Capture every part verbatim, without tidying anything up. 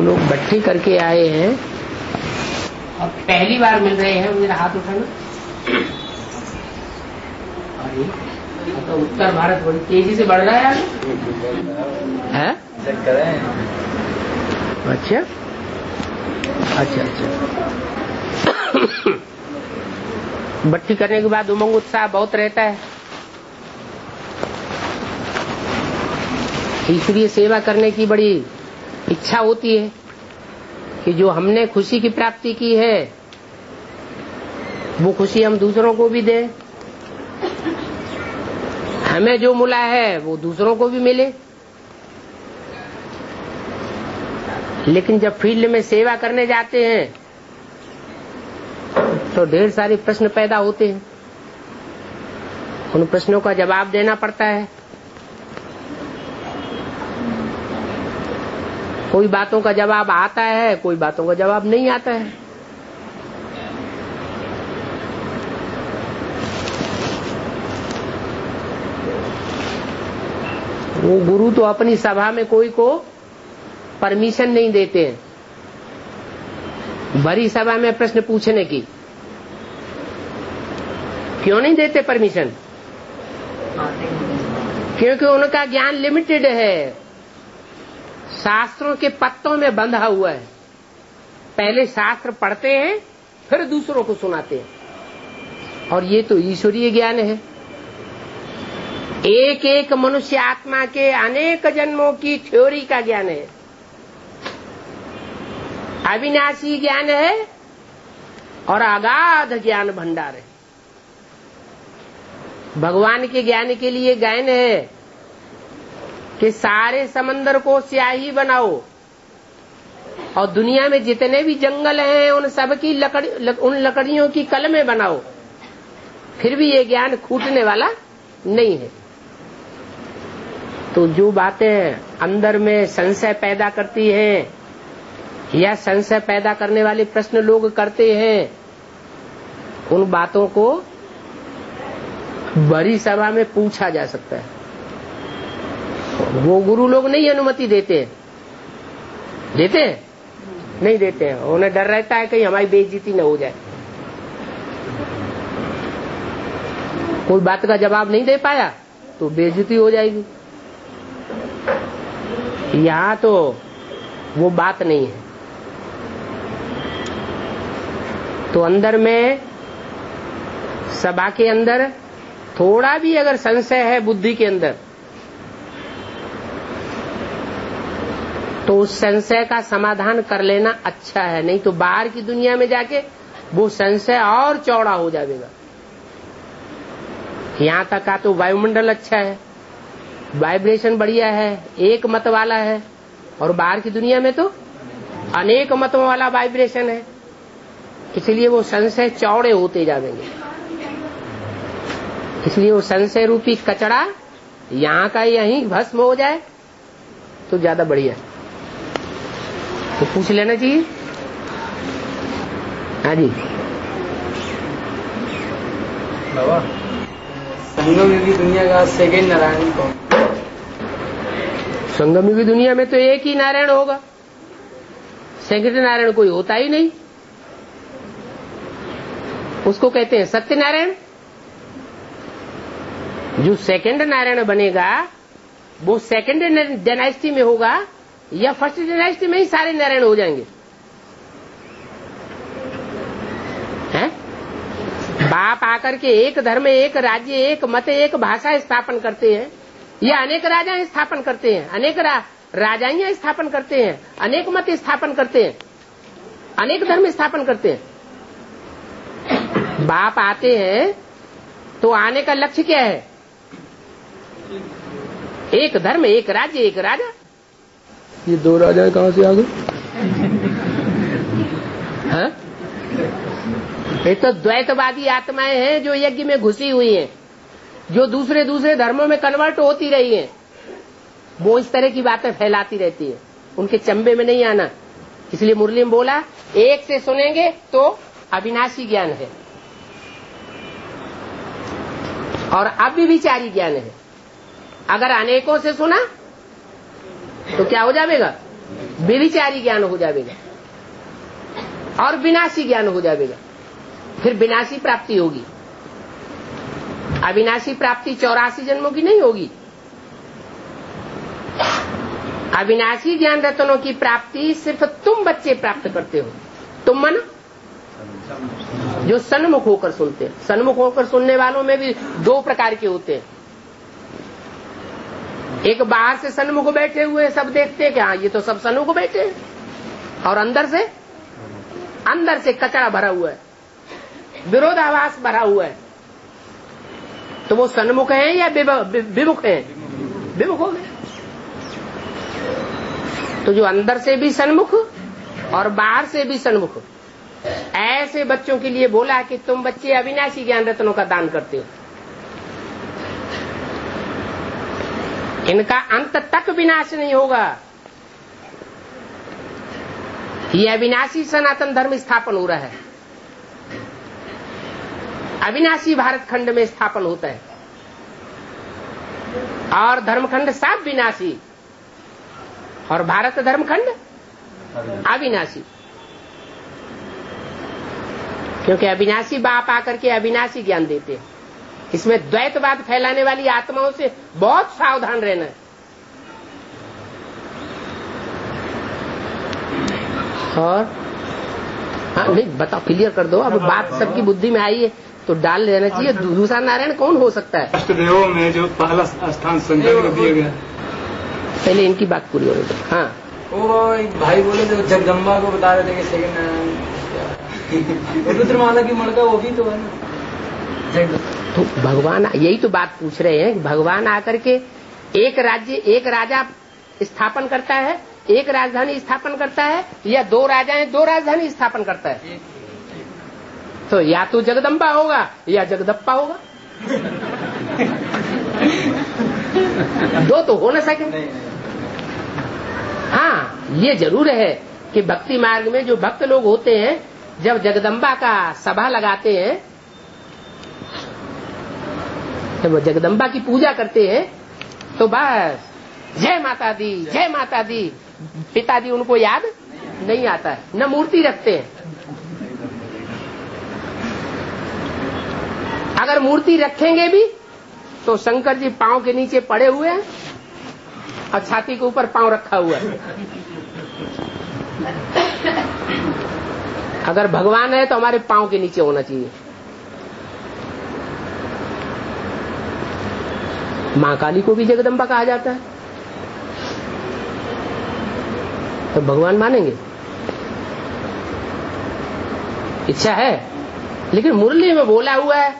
हम लोग भट्टी करके आए हैं और पहली बार मिल रहे हैं, मेरा हाथ उठाना। तो उत्तर भारत बड़ी तेजी से बढ़ रहा है है? अच्छा अच्छा अच्छा भट्टी करने के बाद उमंग उत्साह बहुत रहता है। ईश्वरीय सेवा करने की बड़ी इच्छा होती है कि जो हमने खुशी की प्राप्ति की है वो खुशी हम दूसरों को भी दें, हमें जो मिला है वो दूसरों को भी मिले। लेकिन जब फील्ड में सेवा करने जाते हैं तो ढेर सारे प्रश्न पैदा होते हैं, उन प्रश्नों का जवाब देना पड़ता है। कोई बातों का जवाब आता है, कोई बातों का जवाब नहीं आता है। वो गुरु तो अपनी सभा में कोई को परमिशन नहीं देते हैं भरी सभा में प्रश्न पूछने की। क्यों नहीं देते परमिशन? क्योंकि उनका ज्ञान लिमिटेड है, शास्त्रों के पत्तों में बंधा हुआ है। पहले शास्त्र पढ़ते हैं फिर दूसरों को सुनाते हैं, और ये तो ईश्वरीय ज्ञान है। एक एक मनुष्य आत्मा के अनेक जन्मों की थ्योरी का ज्ञान है, अविनाशी ज्ञान है और अगाध ज्ञान भंडार है। भगवान के ज्ञान के लिए ज्ञान है कि सारे समंदर को स्याही बनाओ और दुनिया में जितने भी जंगल हैं उन सब की लकड़ी लक, उन लकड़ियों की कलमें बनाओ, फिर भी ये ज्ञान खूटने वाला नहीं है। तो जो बातें अंदर में संशय पैदा करती हैं या संशय पैदा करने वाले प्रश्न लोग करते हैं, उन बातों को बड़ी सभा में पूछा जा सकता है। वो गुरु लोग नहीं अनुमति देते हैं, देते हैं नहीं देते हैं। उन्हें डर रहता है कहीं हमारी बेइज्जती न हो जाए। कोई बात का जवाब नहीं दे पाया तो बेइज्जती हो जाएगी। यहाँ तो वो बात नहीं है। तो अंदर में सभा के अंदर थोड़ा भी अगर संशय है बुद्धि के अंदर तो उस संशय का समाधान कर लेना अच्छा है, नहीं तो बाहर की दुनिया में जाके वो संशय और चौड़ा हो जाएगा। यहाँ तक का तो वायुमंडल अच्छा है, वाइब्रेशन बढ़िया है, एक मत वाला है, और बाहर की दुनिया में तो अनेक मतों वाला वाइब्रेशन है। इसलिए वो संशय चौड़े होते जाएंगे। इसलिए वो संशय रूपी कचड़ा यहाँ का यहीं भस्म हो जाए तो ज्यादा बढ़िया। तो पूछ लेना चाहिए। हाँ जी बाबा, संगम की दुनिया का सेकंड नारायण कौन? संगम की दुनिया में तो एक ही नारायण होगा, सेकंड नारायण कोई होता ही नहीं। उसको कहते हैं सत्य नारायण। जो सेकंड नारायण बनेगा वो सेकंड डायनेस्टी में होगा या फर्स्ट डायनेस्टी में ही सारे नारायण हो जाएंगे? हैं? बाप आकर के एक धर्म, एक राज्य, एक मत, एक भाषा स्थापन करते हैं, या अनेक राजा स्थापन करते हैं, अनेक रा, राजाइयां स्थापन करते हैं, अनेक मत स्थापन करते हैं, अनेक धर्म स्थापन करते हैं। बाप आते हैं तो आने का लक्ष्य क्या है? एक धर्म, एक राज्य, एक राजा। ये दो राजा कहां से आ गए? हाँ? ये तो द्वैतवादी आत्माएं हैं जो यज्ञ में घुसी हुई हैं, जो दूसरे दूसरे धर्मों में कन्वर्ट होती रही हैं। वो इस तरह की बातें फैलाती रहती है, उनके चंबे में नहीं आना। इसलिए मुरली में बोला एक से सुनेंगे तो अविनाशी ज्ञान है और अव्यभिचारी ज्ञान है। अगर अनेकों से सुना तो क्या हो जाएगा? बेविचारी ज्ञान हो जाएगा और विनाशी ज्ञान हो जाएगा। फिर विनाशी प्राप्ति होगी। अविनाशी प्राप्ति चौरासी जन्मों की नहीं होगी। अविनाशी ज्ञान रत्नों की प्राप्ति सिर्फ तुम बच्चे प्राप्त करते हो। तुम मन जो सन्मुख होकर सुनते हैं। सन्मुख होकर सुनने वालों में भी दो प्रकार के होते हैं। एक बाहर से सन्मुख बैठे हुए सब देखते हैं कि हाँ ये तो सब सन्मुख बैठे हैं, और अंदर से अंदर से कचरा भरा हुआ है, विरोधाभास भरा हुआ है। तो वो सन्मुख है या विमुख है? विमुख हो गए। तो जो अंदर से भी सन्मुख और बाहर से भी सन्मुख, ऐसे बच्चों के लिए बोला कि तुम बच्चे अविनाशी ज्ञान रत्नों का दान करते हो। इनका अंत तक विनाश नहीं होगा। ये अविनाशी सनातन धर्म स्थापन हो रहा है। अविनाशी भारत खंड में स्थापन होता है और धर्मखंड सब विनाशी और भारत धर्मखंड अविनाशी। क्योंकि अविनाशी बाप आकर के अविनाशी ज्ञान देते हैं। इसमें द्वैतवाद फैलाने वाली आत्माओं से बहुत सावधान रहना है। और हाँ नहीं बताओ, क्लियर कर दो। अब बात सबकी बुद्धि में आई है तो डाल लेना चाहिए। दूसरा नारायण कौन हो सकता है? अष्टदेवों में जो पहला स्थान शंकर को दिया गया, पहले इनकी बात पूरी हो रही। हाँ वो एक भाई बोले जो जगदम्बा को बता रहे थे कि सेकंड रुद्रमाला की मड़का वो भी तो है ना। तो भगवान यही तो बात पूछ रहे हैं कि भगवान आकर के एक राज्य एक राजा स्थापन करता है, एक राजधानी स्थापन करता है, या दो राजाएं दो राजधानी स्थापन करता है? तो या तो जगदम्बा होगा या जगदप्पा होगा। दो तो हो न सके। हाँ ये जरूर है कि भक्ति मार्ग में जो भक्त लोग होते हैं जब जगदम्बा का सभा लगाते हैं, जब वो जगदम्बा की पूजा करते हैं तो बस जय माता दी जय माता दी, पिताजी उनको याद नहीं आता है, न मूर्ति रखते हैं। अगर मूर्ति रखेंगे भी तो शंकर जी पांव के नीचे पड़े हुए हैं और छाती के ऊपर पांव रखा हुआ है। अगर भगवान है तो हमारे पांव के नीचे होना चाहिए। मां काली को भी जगदम्बा कहा जाता है, तो भगवान मानेंगे? इच्छा है, लेकिन मुरली में बोला हुआ है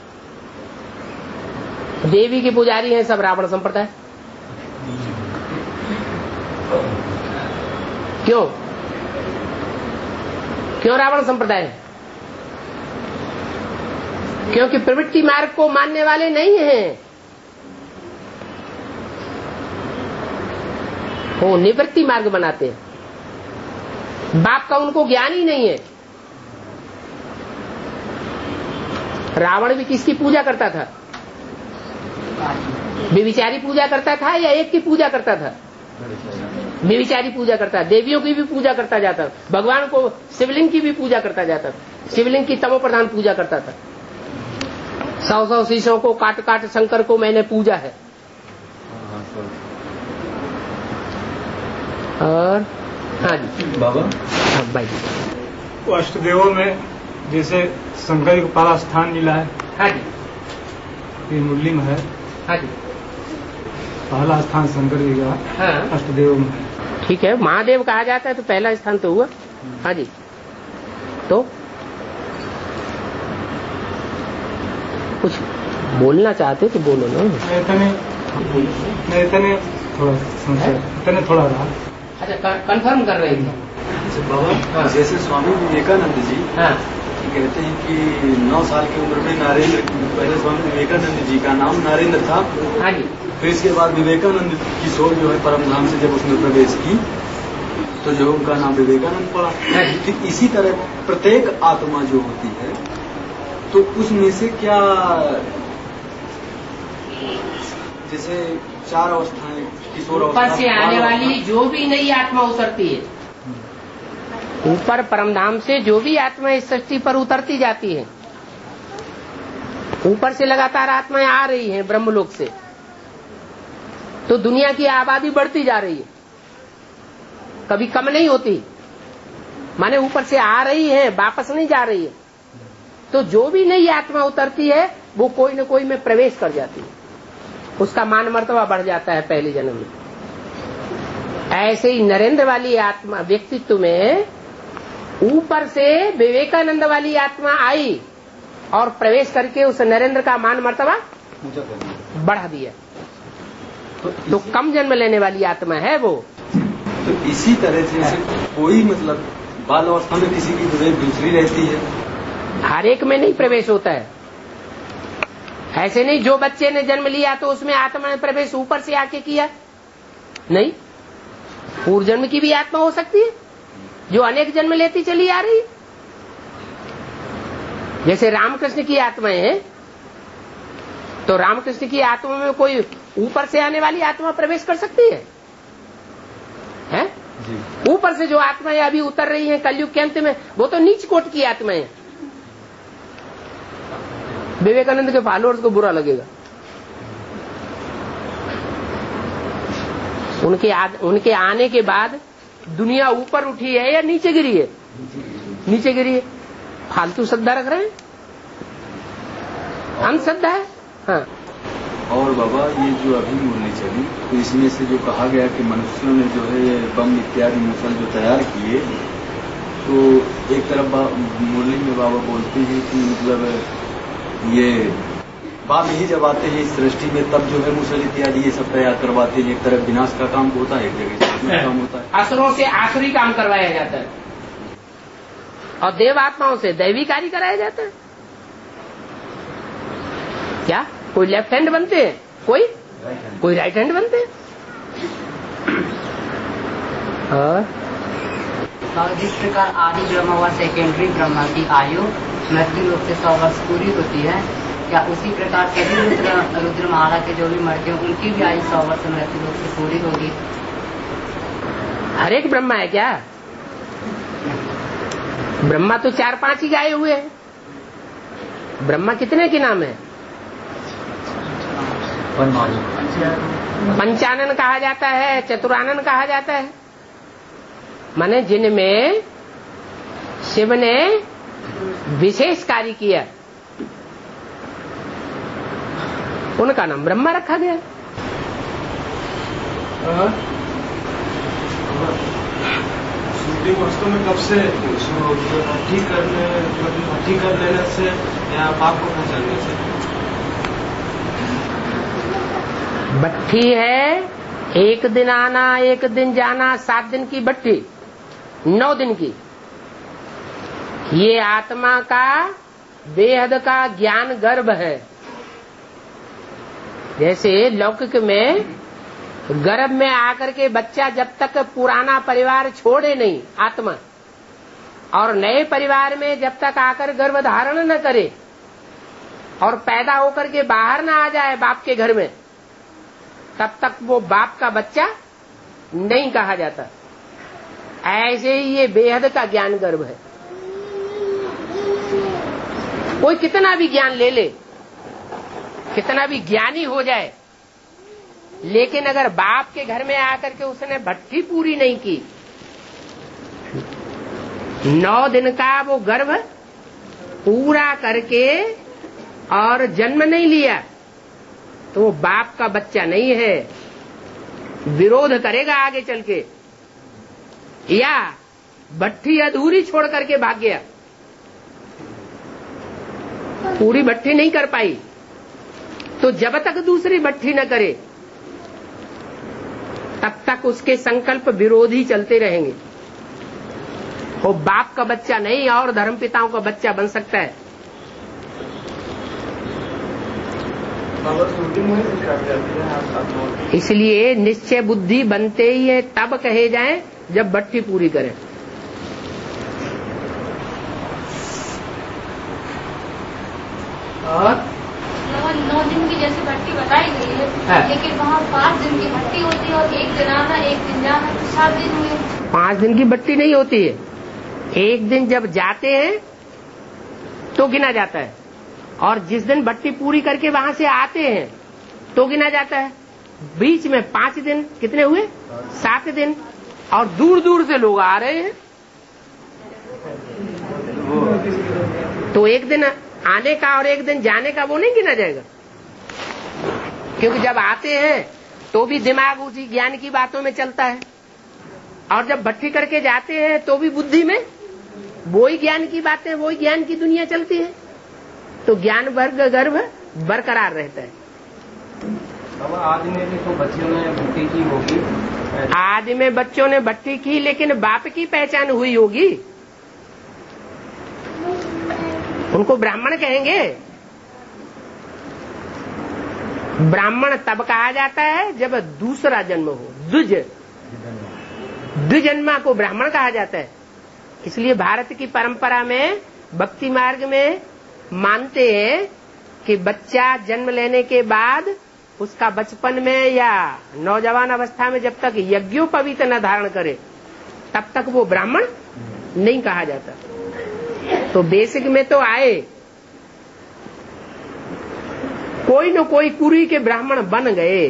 देवी के पुजारी हैं सब रावण संप्रदाय। क्यों क्यों रावण संप्रदाय है? क्योंकि प्रवृत्ति मार्ग को मानने वाले नहीं हैं, वो निवृत्ति मार्ग बनाते हैं। बाप का उनको ज्ञान ही नहीं है। रावण भी किसकी पूजा करता था? व्यभिचारी पूजा करता था या एक की पूजा करता था? व्यभिचारी पूजा करता, देवियों की भी पूजा करता जाता, भगवान को शिवलिंग की भी पूजा करता जाता, शिवलिंग की तमो प्रधान पूजा करता था। सौ सौ शीशों को काट काट शंकर को मैंने पूजा है। और हाँ जी बाबा, हाँ भाई, वो अष्टदेवों में जैसे शंकर को पहला स्थान मिला है। हाँ जी, ये मुरली में है। हाँ जी, पहला स्थान शंकर जी का हाँ अष्टदेव में। ठीक है, महादेव कहा जाता है तो पहला स्थान तो हुआ। हाँ जी, तो कुछ बोलना चाहते तो बोलो ना। इतने इतने थोड़ा इतने थोड़ा रहा। अच्छा, कंफर्म कर रहे थे बाबा। हाँ। जैसे स्वामी विवेकानंद जी हाँ कहते हैं कि नौ साल की उम्र में नरेंद्र, पहले स्वामी विवेकानंद जी का नाम नरेंद्र था। हाँ जी, फिर इसके बाद विवेकानंद की सोच जो है परम धाम से जब उसने प्रवेश की तो जो उनका नाम विवेकानंद पड़ा। फिर इसी तरह प्रत्येक आत्मा जो होती है तो उसमें से क्या, जैसे चार अवस्थाएं, किशोर ऊपर अवस्था, से आने वाली जो भी नई आत्मा उतरती है, ऊपर परमधाम से जो भी आत्मा इस सृष्टि पर उतरती जाती है, ऊपर से लगातार आत्माएं आ रही हैं ब्रह्मलोक से, तो दुनिया की आबादी बढ़ती जा रही है, कभी कम नहीं होती। माने ऊपर से आ रही है, वापस नहीं जा रही है। तो जो भी नई आत्मा उतरती है वो कोई न कोई में प्रवेश कर जाती है, उसका मान मर्तबा बढ़ जाता है पहले जन्म में। ऐसे ही नरेंद्र वाली आत्मा व्यक्तित्व में ऊपर से विवेकानंद वाली आत्मा आई और प्रवेश करके उस नरेंद्र का मान मर्तबा बढ़ा दिया। तो, तो कम जन्म लेने वाली आत्मा है वो। तो इसी तरह से कोई मतलब बाल अवस्था में किसी की विवेक दूसरी रहती है, हर एक में नहीं प्रवेश होता है। ऐसे नहीं जो बच्चे ने जन्म लिया तो उसमें आत्मा ने प्रवेश ऊपर से आके किया, नहीं, पूर्व जन्म की भी आत्मा हो सकती है जो अनेक जन्म लेती चली आ रही। जैसे रामकृष्ण की आत्माएं हैं, तो रामकृष्ण की आत्मा में कोई ऊपर से आने वाली आत्मा प्रवेश कर सकती है, हैं? ऊपर से जो आत्माएं अभी उतर रही हैं कलयुग के अंत में, वो तो नीच कोट की आत्माएं हैं। विवेकानंद के फॉलोअर्स को बुरा लगेगा। उनके आद, उनके आने के बाद दुनिया ऊपर उठी है या नीचे गिरी है? नीचे गिरी है। फालतू श्रद्धा रख रहे हैं, अंधश्रद्धा है। हाँ। और बाबा ये जो अभी मुरली चली, तो इसमें से जो कहा गया कि मनुष्यों ने जो है बम इत्यादि मिसाइल जो तैयार किए, तो एक तरफ मुरली में बाबा बोलते हैं कि मतलब ये बाद में ही जब आते हैं इस सृष्टि में तब जो है मिसाइल इत्यादि ये सब तैयार करवाते हैं। एक तरफ विनाश का काम होता है, एक जगह काम होता है। असुरों से आसुरी काम करवाया जाता है और देवात्माओं से दैवी कार्य कराया जाता है। क्या कोई लेफ्ट हैंड बनते हैं, कोई कोई राइट हैंड बनते हैं। और जिस प्रकार आदि ब्रह्म व सेकेंडरी ब्रह्म की आयु मृत्यु लोक से सौ वर्ष पूरी होती है, क्या उसी प्रकार सभी रुद्र रुद्रमाला के जो भी मरते हैं उनकी भी आयु सौ वर्ष मृत्यु लोक से पूरी होगी? हर एक ब्रह्मा है क्या? ब्रह्मा तो चार पांच ही गाये हुए हैं। ब्रह्मा कितने के नाम है? पंचानन कहा जाता है, चतुरानन कहा जाता है। माने जिनमें शिव ने विशेष कार्य किया उनका नाम ब्रह्मा रखा गया। शूटिंग वास्तव में कब से भट्टी करने भट्टी कर लेने से या पाप को पहचानने से? भट्टी है एक दिन आना एक दिन जाना, सात दिन की भट्टी, नौ दिन की। ये आत्मा का बेहद का ज्ञान गर्भ है। जैसे लौकिक में गर्भ में आकर के बच्चा जब तक पुराना परिवार छोड़े नहीं आत्मा, और नए परिवार में जब तक आकर गर्भ धारण न करे और पैदा होकर के बाहर न आ जाए बाप के घर में, तब तक वो बाप का बच्चा नहीं कहा जाता। ऐसे ही ये बेहद का ज्ञान गर्भ है। कोई कितना भी ज्ञान ले ले, कितना भी ज्ञानी हो जाए, लेकिन अगर बाप के घर में आकर के उसने भट्टी पूरी नहीं की, नौ दिन का वो गर्भ पूरा करके और जन्म नहीं लिया, तो वो बाप का बच्चा नहीं है। विरोध करेगा आगे चल के, या भट्टी अधूरी छोड़ करके भाग गया, पूरी भट्टी नहीं कर पाई, तो जब तक दूसरी भट्टी न करे तब तक उसके संकल्प विरोधी चलते रहेंगे। वो बाप का बच्चा नहीं और धर्मपिताओं का बच्चा बन सकता है। इसलिए निश्चय बुद्धि बनते ही है तब कहे जाएं जब भट्टी पूरी करें। और नौ दिन की जैसे भट्टी बताई गई है, हाँ। लेकिन वहाँ पाँच दिन की भट्टी होती है और एक दिन आना एक दिन जाना, तो सात दिन हुए। पांच दिन की भट्टी नहीं होती है, एक दिन जब जाते हैं तो गिना जाता है, और जिस दिन भट्टी पूरी करके वहां से आते हैं तो गिना जाता है। बीच में पांच दिन कितने हुए? सात दिन। और दूर दूर से लोग आ रहे हैं तो एक दिन आने का और एक दिन जाने का वो नहीं गिना जाएगा, क्योंकि जब आते हैं तो भी दिमाग उसी ज्ञान की बातों में चलता है, और जब भट्टी करके जाते हैं तो भी बुद्धि में वही ज्ञान की बातें, वही ज्ञान की दुनिया चलती है, तो ज्ञान वर्ग गर्भ बरकरार रहता है। आदि में भी तो बच्चों ने भट्टी की होगी, आदि में बच्चों ने भट्टी की, लेकिन बाप की पहचान हुई होगी, उनको ब्राह्मण कहेंगे। ब्राह्मण तब कहा जाता है जब दूसरा जन्म हो, द्विज द्विजन्मा को ब्राह्मण कहा जाता है। इसलिए भारत की परंपरा में भक्ति मार्ग में मानते हैं कि बच्चा जन्म लेने के बाद उसका बचपन में या नौजवान अवस्था में जब तक यज्ञोपवीत न धारण करे तब तक वो ब्राह्मण नहीं कहा जाता। तो बेसिक में तो आए कोई न कोई कुरी के ब्राह्मण बन गए,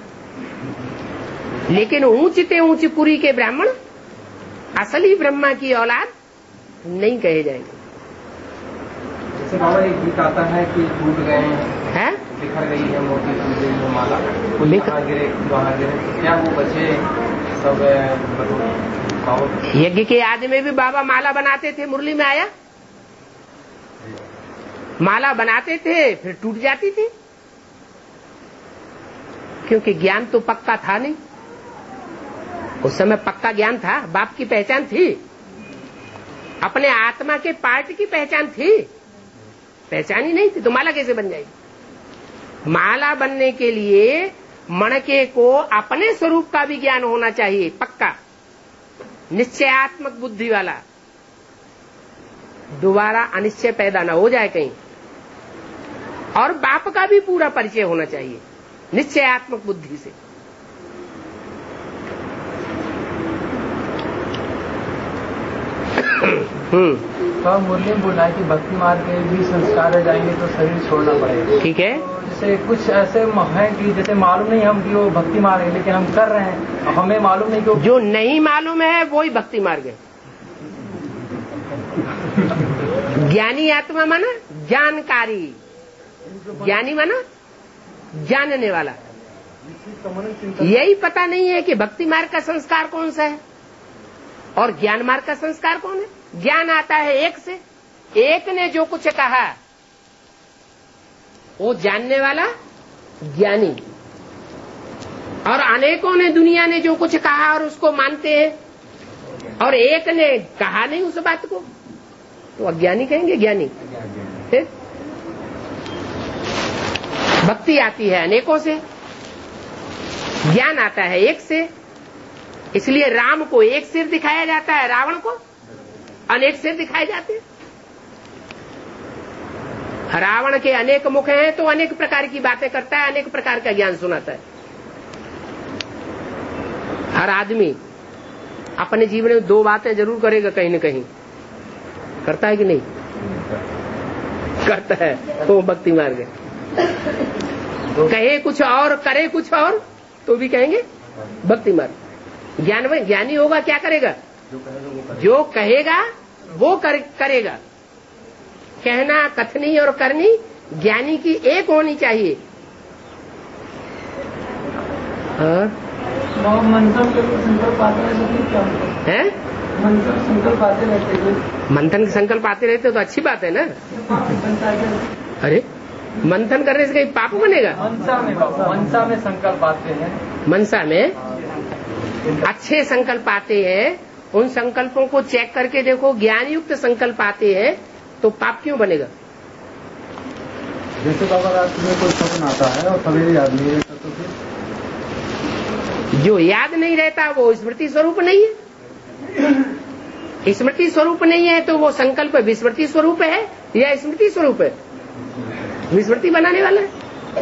लेकिन ऊंचते ऊंची पुरी के ब्राह्मण असली ब्रह्मा की औलाद नहीं कहे जाएंगे। जैसे बाबा एक गीत आता है कि टूट गए हैं, बिखर गई है मोती टूट गई है माला, कुछ बिख- वहाँ गिरे वहाँ गिरे, क्या वो बचे सब बाबा? यज्ञ के आदि में भी बाबा माला बनाते थे, मुरली में आया माला बनाते थे, फिर टूट जाती थी, क्योंकि ज्ञान तो पक्का था नहीं। उस समय पक्का ज्ञान था, बाप की पहचान थी, अपने आत्मा के पार्ट की पहचान थी, पहचान ही नहीं थी तो माला कैसे बन जाएगी? माला बनने के लिए मणके को अपने स्वरूप का भी ज्ञान होना चाहिए, पक्का निश्चयात्मक बुद्धि वाला, दोबारा अनिश्चय पैदा न हो जाए कहीं। और बाप का भी पूरा परिचय होना चाहिए निश्चयात्मक बुद्धि से। तो मुरली में बोला है कि भक्ति मार्ग के भी संस्कार रह जाएंगे तो शरीर छोड़ना पड़ेगा। ठीक है, जैसे कुछ ऐसे है कि जैसे मालूम नहीं हम कि वो भक्ति मार्ग है, लेकिन हम कर रहे हैं, हमें मालूम नहीं कि जो नहीं मालूम है वही भक्ति मार्ग है। ज्ञानी आत्मा माना जानकारी, ज्ञानी माना जानने वाला। यही पता नहीं है कि भक्ति मार्ग का संस्कार कौन सा है और ज्ञान मार्ग का संस्कार कौन है। ज्ञान आता है एक से, एक ने जो कुछ कहा वो जानने वाला ज्ञानी, और अनेकों ने दुनिया ने जो कुछ कहा और उसको मानते हैं, और एक ने कहा नहीं उस बात को तो अज्ञानी कहेंगे, ज्ञानी। फिर भक्ति आती है अनेकों से, ज्ञान आता है एक से। इसलिए राम को एक सिर दिखाया जाता है, रावण को अनेक सिर दिखाए जाते हैं। रावण के अनेक मुख हैं तो अनेक प्रकार की बातें करता है, अनेक प्रकार का ज्ञान सुनाता है। हर आदमी अपने जीवन में दो बातें जरूर करेगा, कहीं न कहीं करता है कि नहीं करता है, तो भक्ति मार्ग है। कहे कुछ और करे कुछ और तो भी कहेंगे भक्ति मार्ग। ज्ञान में ज्ञानी होगा क्या करेगा? जो कहेगा वो कर, करेगा। कहना, कथनी और करनी ज्ञानी की एक होनी चाहिए। और मंथन के संकल्प आते रहते क्या है? मंथन संकल्प आते रहते मंथन के संकल्प आते रहते तो अच्छी बात है ना। अरे मंथन करने से कहीं पाप बनेगा? मनसा में मनसा में संकल्प आते हैं, मनसा में अच्छे संकल्प आते हैं, उन संकल्पों को चेक करके देखो, ज्ञान युक्त संकल्प आते हैं तो पाप क्यों बनेगा? जैसे बाबा रात में कोई सपना आता है और सवेरे याद नहीं रहता तो फिर जो याद नहीं रहता वो स्मृति स्वरूप नहीं है। स्मृति स्वरूप नहीं है तो वो संकल्प विस्मृति स्वरूप है या स्मृति स्वरूप है? विस्मृति बनाने वाला है।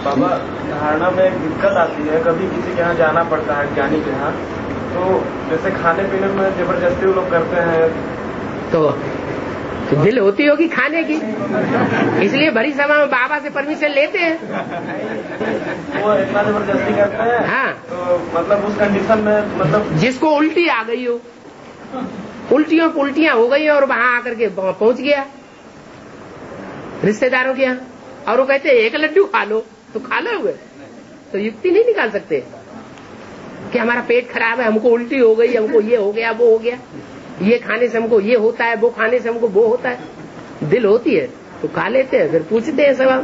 बाबा धारणा में एक दिक्कत आती है, कभी किसी के यहाँ जाना पड़ता है ज्ञानी के यहाँ, तो जैसे खाने पीने में जबरदस्ती वो लोग करते हैं, तो, तो दिल होती होगी खाने की, इसलिए भरी सभा में बाबा से परमिशन लेते हैं। वो इतना जबरदस्ती करते हैं। हाँ, तो मतलब उस कंडीशन में मतलब जिसको उल्टी आ गई हो, उल्टियों उल्टियां हो गई और वहां आकर के पहुंच गया रिश्तेदारों के यहाँ, और वो कहते एक लड्डू खा लो, तो खा लोगे, तो युक्ति नहीं निकाल सकते कि हमारा पेट खराब है, हमको उल्टी हो गई, हमको ये हो गया, वो हो गया, ये खाने से हमको ये होता है, वो खाने से हमको वो होता है। दिल होती है तो खा लेते हैं, फिर पूछते हैं सवाल।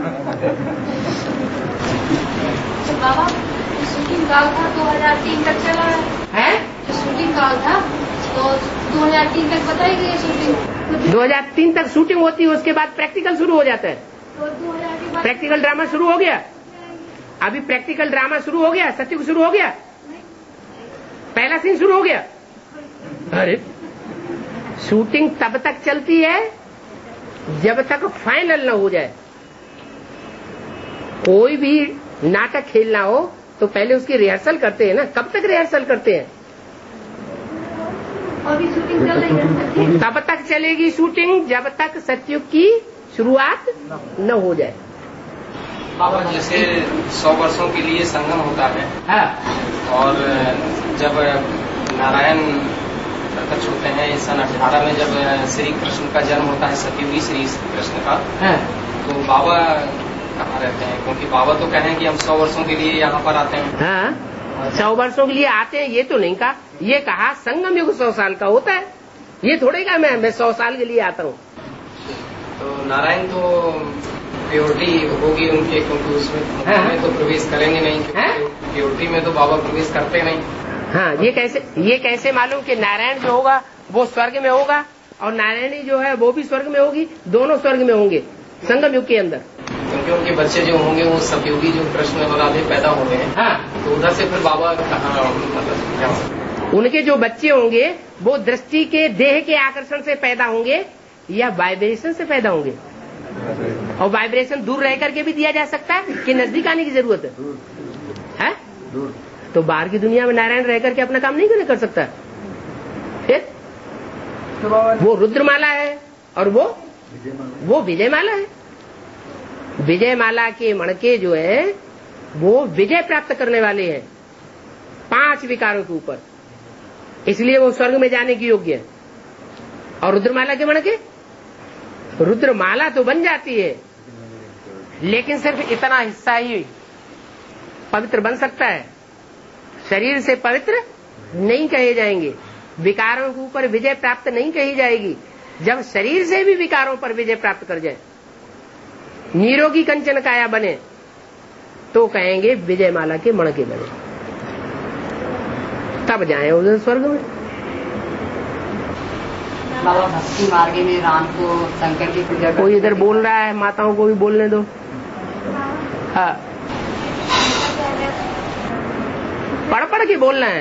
बाबा शूटिंग काल था दो हजार तीन तक चला है, जो शूटिंग काल था तो दो हजार तीन तक बताई गई शूटिंग। दो हजार तीन तक शूटिंग होती है, उसके बाद प्रैक्टिकल शुरू हो जाता है। तो दो हजार के बाद प्रैक्टिकल ड्रामा शुरू हो गया, अभी प्रैक्टिकल ड्रामा शुरू हो गया, सत्युग शुरू हो गया, पहला सीन शुरू हो गया। अरे शूटिंग तब तक चलती है जब तक फाइनल न हो जाए। कोई भी नाटक खेलना हो तो पहले उसकी रिहर्सल करते हैं ना। कब तक रिहर्सल करते हैं? अभी शूटिंग चल रही है, तब तक चलेगी शूटिंग जब तक सत्युग की शुरुआत न हो जाए। बाबा जैसे सौ वर्षों के लिए संगम होता है, हाँ। और जब नारायण प्रकट होते हैं सन अठारह में, जब श्री कृष्ण का जन्म होता है, सतयुगी श्री कृष्ण का, हाँ। तो बाबा कहाँ रहते हैं? क्योंकि बाबा तो कहें कि हम सौ वर्षों के लिए यहाँ पर आते हैं। हाँ, सौ वर्षों के लिए आते हैं, ये तो नहीं कहा। ये कहा संगम युग सौ साल का होता है, ये थोड़े कहा मैं मैं सौ साल के लिए आता हूँ। तो नारायण तो प्योरिटी होगी उनके, क्योंकि उसमें में तो प्रवेश करेंगे नहीं, क्योंकि प्योरिटी में तो बाबा प्रवेश करते नहीं। हाँ, ये कैसे ये कैसे मालूम कि नारायण जो होगा वो स्वर्ग में होगा और नारायणी जो है वो भी स्वर्ग में होगी? दोनों स्वर्ग में होंगे संगम युग के अंदर। क्योंकि उनके बच्चे जो होंगे वो सतयुगी जो कृष्ण और राधे पैदा हो गए हैं। हाँ। तो उधर से फिर बाबा कहाँ, मतलब क्या? उनके जो बच्चे होंगे वो दृष्टि के देह के आकर्षण से पैदा होंगे या वाइब्रेशन से पैदा होंगे? और वाइब्रेशन दूर रह करके भी दिया जा सकता है कि नजदीक आने की जरूरत है, है? तो बाहर की दुनिया में नारायण रह करके अपना काम नहीं कर सकता। फिर वो रुद्रमाला है और वो वो विजयमाला है। विजयमाला के मणके जो है वो विजय प्राप्त करने वाले हैं पांच विकारों के ऊपर, इसलिए वो स्वर्ग में जाने की योग्य है। और रुद्रमाला के मणके, रुद्रमाला तो बन जाती है लेकिन सिर्फ इतना हिस्सा ही पवित्र बन सकता है, शरीर से पवित्र नहीं कहे जाएंगे। विकारों के ऊपर विजय प्राप्त नहीं कही जाएगी। जब शरीर से भी विकारों पर विजय प्राप्त कर जाए, निरोगी कंचन काया बने, तो कहेंगे विजयमाला के मणके बने, तब जाए उधर स्वर्ग में। बाबा भक्ति मार्ग में राम को शंकर की पूजा, कोई इधर बोल रहा है, माताओं को भी बोलने दो। हाँ, पढ़ पढ़ के बोलना है।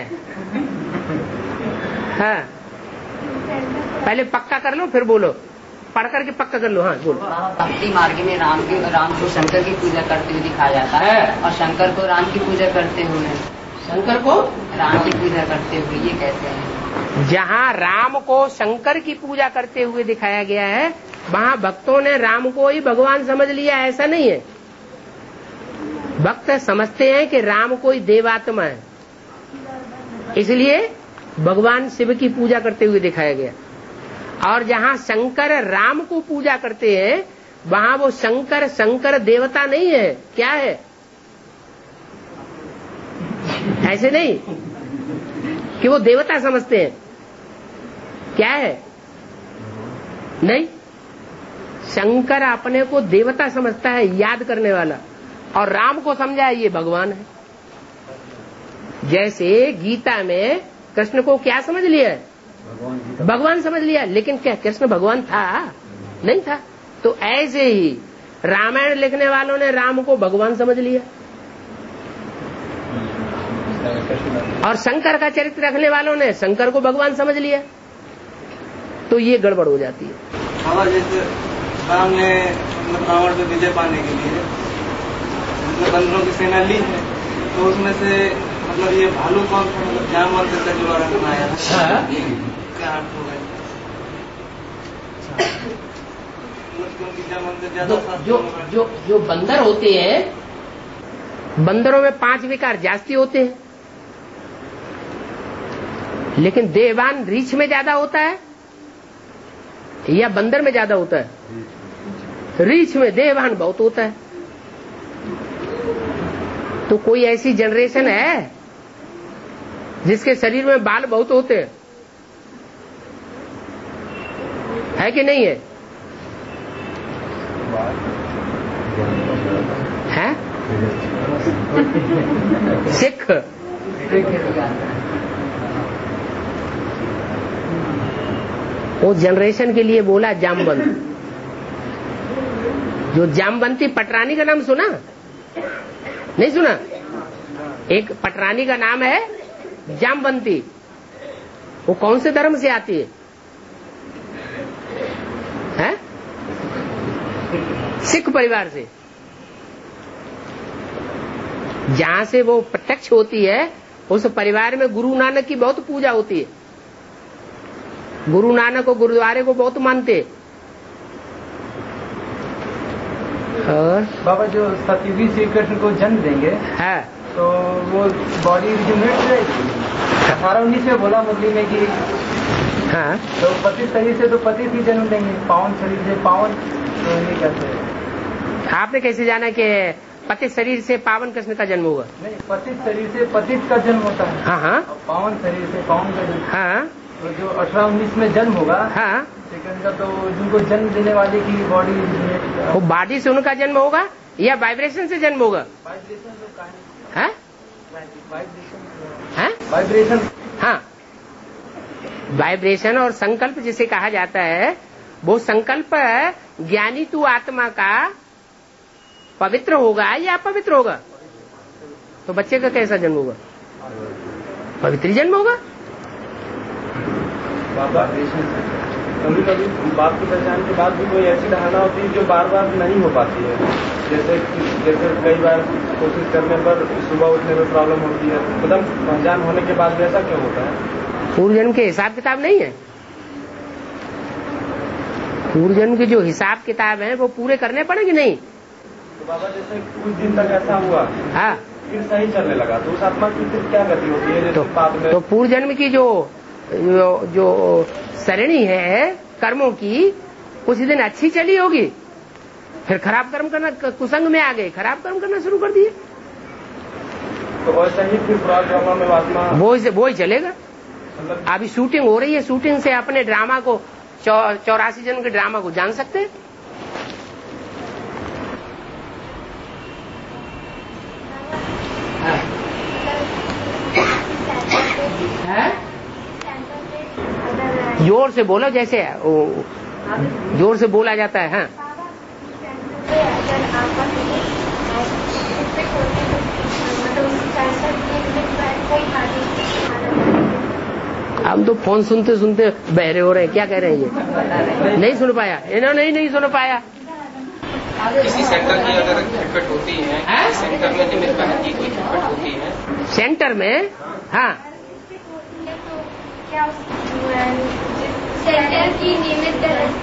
हाँ, पहले पक्का कर लो फिर बोलो, पढ़ करके पक्का कर लो। हाँ बोलो। भक्ति मार्ग में राम की राम को शंकर की पूजा करते हुए दिखाया जाता है और शंकर को राम की पूजा करते हुए, शंकर को राम की पूजा करते हुए, ये कहते हैं। जहाँ राम को शंकर की पूजा करते हुए दिखाया गया है वहाँ भक्तों ने राम को ही भगवान समझ लिया, ऐसा नहीं है। भक्त समझते हैं कि राम कोई देवात्मा है, इसलिए भगवान शिव की पूजा करते हुए दिखाया गया। और जहाँ शंकर राम को पूजा करते हैं वहाँ वो शंकर शंकर देवता नहीं है। क्या है? ऐसे नहीं कि वो देवता समझते हैं। क्या है? नहीं, शंकर अपने को देवता समझता है, याद करने वाला, और राम को समझा है ये भगवान है। जैसे गीता में कृष्ण को क्या समझ लिया है? भगवान समझ लिया, लेकिन क्या कृष्ण भगवान था? नहीं था। तो ऐसे ही रामायण लिखने वालों ने राम को भगवान समझ लिया और शंकर का चरित्र रखने वालों ने शंकर को भगवान समझ लिया, तो ये गड़बड़ हो जाती है। जैसे राम ने रावण पे विजय पाने के लिए मतलब बंदरों की सेना ली है, तो उसमें से मतलब ये भालू कौन सा मतलब जानवर का जुड़ा रंग आया था, क्या अर्थ होगा? जो जो जो जो बंदर होते हैं, बंदरों में पांच विकार जास्ती होते हैं, लेकिन देहवान रीछ में ज्यादा होता है या बंदर में ज्यादा होता है? रीछ में देहवान बहुत होता है। तो कोई ऐसी जनरेशन है जिसके शरीर में बाल बहुत होते हैं, है कि नहीं है? है सिख वो जनरेशन के लिए बोला जामवंत। जो जामवंती पटरानी का नाम सुना? नहीं सुना? एक पटरानी का नाम है जामवंती। वो कौन से धर्म से आती है? है सिख परिवार से। जहां से वो प्रत्यक्ष होती है उस परिवार में गुरु नानक की बहुत पूजा होती है। गुरु नानक को गुरुद्वारे को बहुत मानते। और बाबा जो सतीवी श्री कृष्ण को जन्म देंगे है तो वो बॉडी रिजुनेट रहेगी। अठारह उन्नीस में बोला मुरली में कि हाँ तो पतित शरीर से तो पतित ही जन्म देंगे, पावन शरीर से पावन तो नहीं कहते। आपने कैसे जाना कि पतित शरीर से पावन कृष्ण का जन्म होगा? नहीं, पतित शरीर से पतित का जन्म होता है। हाँ हाँ और पावन शरीर से पावन का जन्म। हाँ तो जो अठारह उन्नीस में जन्म होगा हाँ सेकंड का, तो जिनको जन्म देने वाले की बॉडी वो बॉडी से उनका जन्म होगा या वाइब्रेशन से जन्म होगा? वाइब्रेशन तो कहा है वाइब्रेशन है वाइब्रेशन हाँ वाइब्रेशन और संकल्प जिसे कहा जाता है, वो संकल्प ज्ञानी तू आत्मा का पवित्र होगा या अपवित्र होगा? तो बच्चे का कैसा जन्म होगा? पवित्र जन्म होगा। बाबा कभी कभी बाप की पहचान के बाद भी कोई ऐसी धारणा होती है जो बार बार नहीं हो पाती है। जैसे जैसे कई बार कोशिश करने पर सुबह उठने में प्रॉब्लम होती है, एकदम पहचान होने के बाद भी ऐसा क्यों होता है? पूर्व जन्म के हिसाब किताब नहीं है। पूर्व जन्म के जो हिसाब किताब है वो पूरे करने पड़ेंगे नहीं? तो बाबा जैसे कुछ दिन तक ऐसा हुआ, हाँ फिर सही चलने लगा, तो उस आत्मा की फिर क्या गति होती है? तो, बाद में तो पूर्व जन्म की जो जो, जो सरणी है कर्मों की, कुछ दिन अच्छी चली होगी, फिर खराब कर्म करना, कुसंग में आ गए, खराब कर्म करना शुरू कर दिए, तो वैसा ही फिर पुराना में आत्मा वो ही वो ही चलेगा। अभी शूटिंग हो रही है, शूटिंग से अपने ड्रामा को चौरासी जन्म के ड्रामा को जान सकते हैं। है? जोर से बोलो, जैसे जोर से बोला जाता है। हाँ हम तो फोन सुनते सुनते बहरे हो रहे हैं। क्या कह रहे हैं ये? नहीं सुन पाया इन्होंने, नहीं नहीं सुन पाया। किसी सेंटर की अगर खटपट होती है, है? सेंटर में निमित्त बहन की कोई खटपट होती है सेंटर में, हाँ सेंटर की निमित्त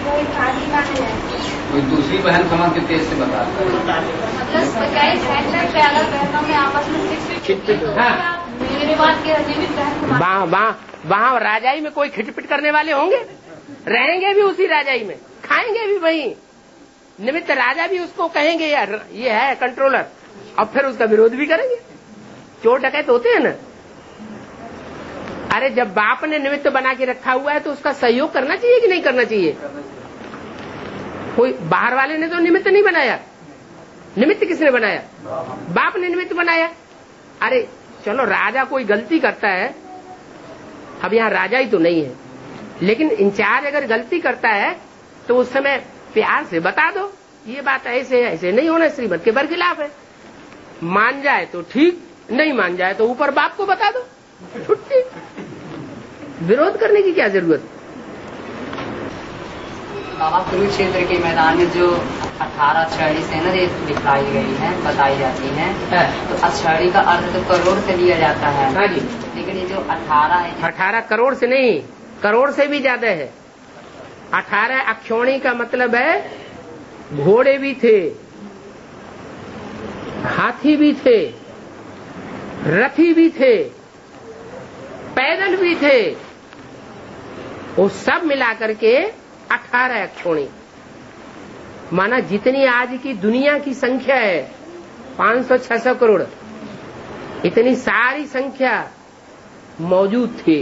कोई दूसरी बहन समाज के तेज से बता मतलब कई सेंटर पे अगर बहनों में आपस में मेरे बात के निमित्त बहन वहाँ वहाँ वहाँ राजाई में कोई खिटपिट करने वाले होंगे? रहेंगे भी उसी राजाई में, खाएंगे भी वही। निमित्त राजा भी उसको कहेंगे यार ये है कंट्रोलर, और फिर उसका विरोध भी करेंगे। चोर डकैत होते हैं ना। अरे जब बाप ने निमित्त बना के रखा हुआ है तो उसका सहयोग करना चाहिए कि नहीं करना चाहिए? कोई बाहर वाले ने तो निमित्त नहीं बनाया। निमित्त किसने बनाया? बाप ने निमित्त बनाया। अरे चलो राजा कोई गलती करता है, अब यहाँ राजा ही तो नहीं है, लेकिन इंचार्ज अगर गलती करता है तो उस समय प्यार से बता दो ये बात ऐसे ऐसे नहीं होना, श्रीमत के बरखिलाफ है। मान जाए तो ठीक, नहीं मान जाए तो ऊपर बाप को बता दो, छुट्टी। विरोध करने की क्या जरूरत? बाबा कुरुक्षेत्र के मैदान में जो अठारह छड़ी से न दिखलाई गई है, बताई जाती है, तो अछड़ी का अर्थ तो करोड़ से लिया जाता है। हाँ जी। लेकिन ये जो अठारह है, अठारह करोड़ से नहीं, करोड़ से भी ज्यादा है। अठारह अक्षौणी का मतलब है घोड़े भी थे, हाथी भी थे, रथी भी थे, पैदल भी थे, वो सब मिलाकर के अठारह अक्षौणी। माना जितनी आज की दुनिया की संख्या है पाँच सौ छह सौ करोड़, इतनी सारी संख्या मौजूद थी।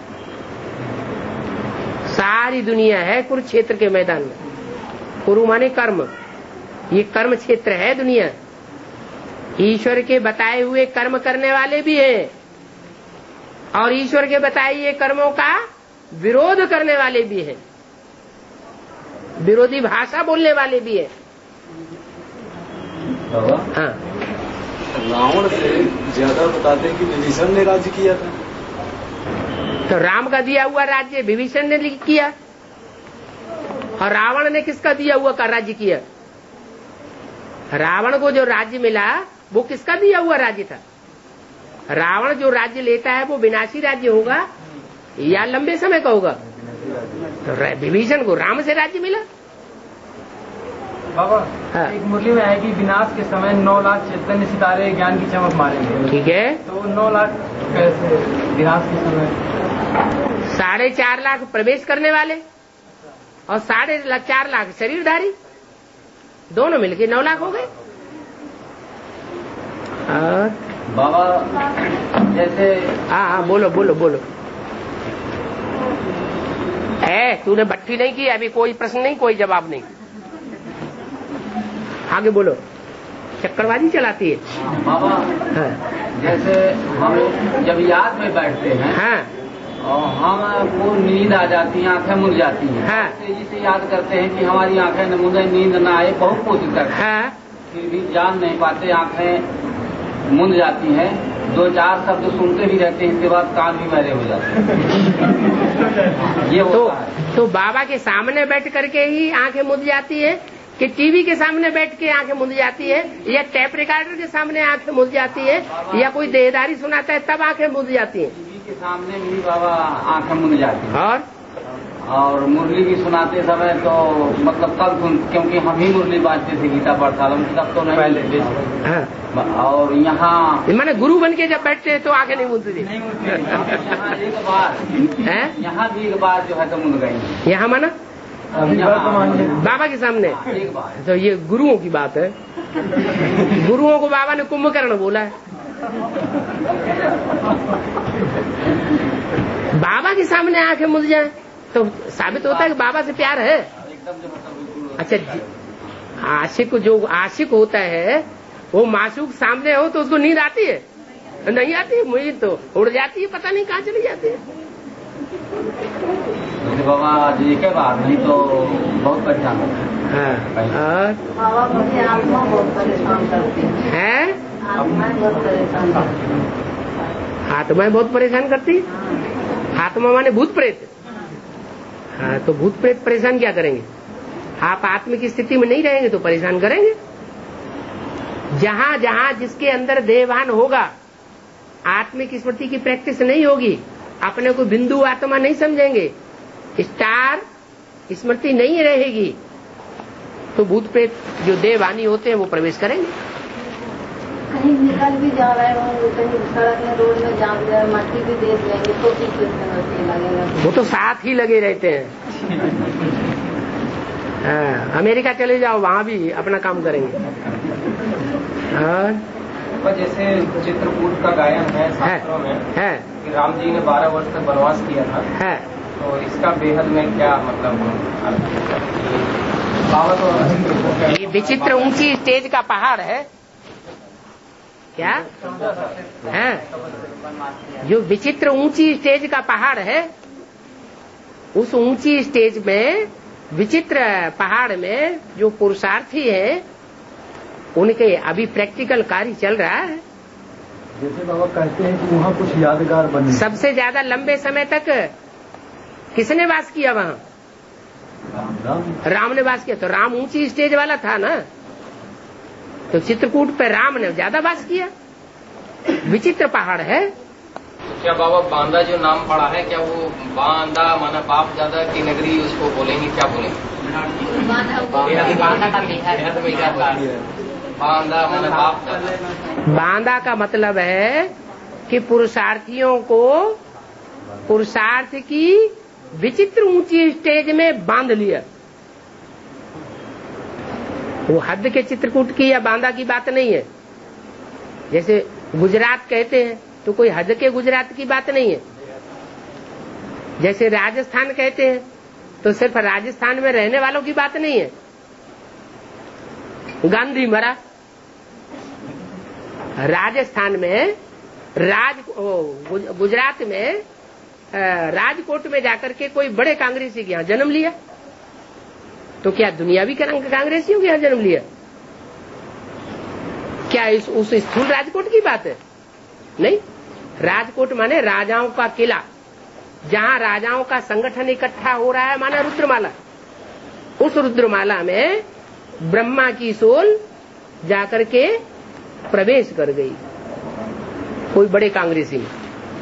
सारी दुनिया है कुरुक्षेत्र के मैदान में। कुरु माने कर्म, ये कर्म क्षेत्र है दुनिया। ईश्वर के बताए हुए कर्म करने वाले भी हैं और ईश्वर के बताए हुए कर्मों का विरोध करने वाले भी हैं, विरोधी भाषा बोलने वाले भी हैं। हाँ, रावण से ज्यादा बताते हैं कि विभीषण ने राज्य किया था। तो राम का दिया हुआ राज्य विभीषण ने किया और रावण ने किसका दिया हुआ का राज्य किया? रावण को जो राज्य मिला वो किसका दिया हुआ राज्य था? रावण जो राज्य लेता है वो विनाशी राज्य होगा या लंबे समय का होगा? तो विभीषण को राम से राज्य मिला। बाबा, हाँ। एक मुरली में है कि विनाश के समय नौ लाख चैतन्य सितारे ज्ञान की चमक मारेंगे। ठीक है, तो नौ लाख कैसे विनाश के समय? साढ़े चार लाख प्रवेश करने वाले और साढ़े चार लाख शरीरधारी, दोनों मिलके नौ लाख हो गए। और बाबा जैसे हाँ हाँ बोलो बोलो बोलो। है तूने भट्टी नहीं की अभी, कोई प्रश्न नहीं, कोई जवाब नहीं, आगे बोलो। चक्करबाजी चलाती है बाबा। हाँ जैसे हम जब याद में बैठते हैं हाँ और हमको नींद आ जाती है, आंखें मुन जाती हैं, हाँ। तेजी से याद करते हैं कि हमारी आंखें न मुने, नींद न आए, बहुत कोशिश करते हैं, हाँ फिर भी जान नहीं पाते, आंखें मुन जाती हैं, दो चार शब्द सुनते भी रहते हैं, इसके बाद कान भी मैले हो जाते हैं। ये तो, होता है। तो बाबा के सामने बैठ करके ही आंखें मुंद जाती है कि टीवी के सामने बैठ के आंखें मुंद जाती है या टेप रिकॉर्डर के सामने आंखें मुंद जाती है या कोई देहदारी सुनाता है तब आंखें मुंद जाती हैं? टीवी के सामने भी बाबा आंखें मुन जाती हैं। और और मुरली भी सुनाते समय तो मतलब कल सुन, क्योंकि हम ही मुरली बांटते थे गीता पाठशाला में, तब तो नहीं। हाँ। और यहाँ मैंने गुरु बन के जब बैठते हैं तो आंखें नहीं मुंदती। नहीं मुनती। यहाँ एक बार है यहाँ भी एक बार जो है तो मुन गई। यहाँ माना बाबा के सामने एक बार। तो ये गुरुओं की बात है। गुरुओं को बाबा ने कुंभकर्ण बोला है। बाबा के सामने आंखें मुंद जाए तो साबित होता है कि बाबा से प्यार है। अच्छा, आशिक जो आशिक होता है वो माशूक सामने हो तो उसको नींद आती है? नहीं आती है, मुझे तो उड़ जाती है, पता नहीं कहाँ चली जाती है। बाबा आज एक बार नहीं तो बहुत परेशान होता है। हाँ, और बाबा मुझे आत्मा बहुत परेशान करती है। है आत्मा बहुत परेशान करती है। आत्माएं बहुत परेशान करती? आत्मा माने भूत प्रेत। हाँ, तो भूत प्रेत परेशान क्या करेंगे? आप आत्म की स्थिति में नहीं रहेंगे तो परेशान करेंगे। जहां जहां जिसके अंदर देहभान होगा, आत्मिक स्मृति की प्रैक्टिस नहीं होगी, अपने को बिंदु आत्मा नहीं समझेंगे, स्टार स्मृति नहीं रहेगी, तो भूत प्रेत जो देहभानी होते हैं वो प्रवेश करेंगे। कहीं निकल भी जा रहे हो, कहीं सड़क में रोड में जाम जाए, मट्टी भी देख लेंगे तो भी लगेगा। वो तो साथ ही लगे रहते हैं। हाँ, अमेरिका चले जाओ, वहां भी अपना काम करेंगे। और जैसे चित्रकूट का गायन है शास्त्रों में है कि राम जी ने बारह वर्ष तक वनवास किया था, है तो इसका बेहद में क्या मतलब बाबा तो ये विचित्र ऊंची स्टेज का पहाड़ है क्या है? जो विचित्र ऊंची स्टेज का पहाड़ है, उस ऊंची स्टेज में विचित्र पहाड़ में जो पुरुषार्थी है उनके अभी प्रैक्टिकल कार्य चल रहा है। जैसे बाबा कहते हैं कि वहाँ कुछ यादगार बने। सबसे ज्यादा लंबे समय तक किसने वास किया वहाँ? राम ने वास किया, तो राम ऊंची स्टेज वाला था ना, तो चित्रकूट पे राम ने ज्यादा वास किया। विचित्र पहाड़ है। क्या बाबा बांदा जो नाम पड़ा है, क्या वो बांदा माना बाप दादा की नगरी उसको बोलेंगे, क्या बोलेंगे? बांदा माना बाप दादा। बांदा का मतलब है कि पुरुषार्थियों को पुरुषार्थ की विचित्र ऊंची स्टेज में बांध लिया। वो हद के चित्रकूट की या बांदा की बात नहीं है। जैसे गुजरात कहते हैं तो कोई हद के गुजरात की बात नहीं है। जैसे राजस्थान कहते हैं तो सिर्फ राजस्थान में रहने वालों की बात नहीं है। गांधी मरा, राजस्थान में राज गुजरात में राजकोट में जाकर के कोई बड़े कांग्रेसी के यहाँ जन्म लिया, तो क्या दुनियावी कांग्रेसियों के यहाँ जन्म लिया? क्या इस उस स्थूल राजकोट की बात है? नहीं। राजकोट माने राजाओं का किला, जहाँ राजाओं का संगठन इकट्ठा हो रहा है, माना रुद्रमाला। उस रुद्रमाला में ब्रह्मा की सोल जाकर के प्रवेश कर गई कोई बड़े कांग्रेसी में।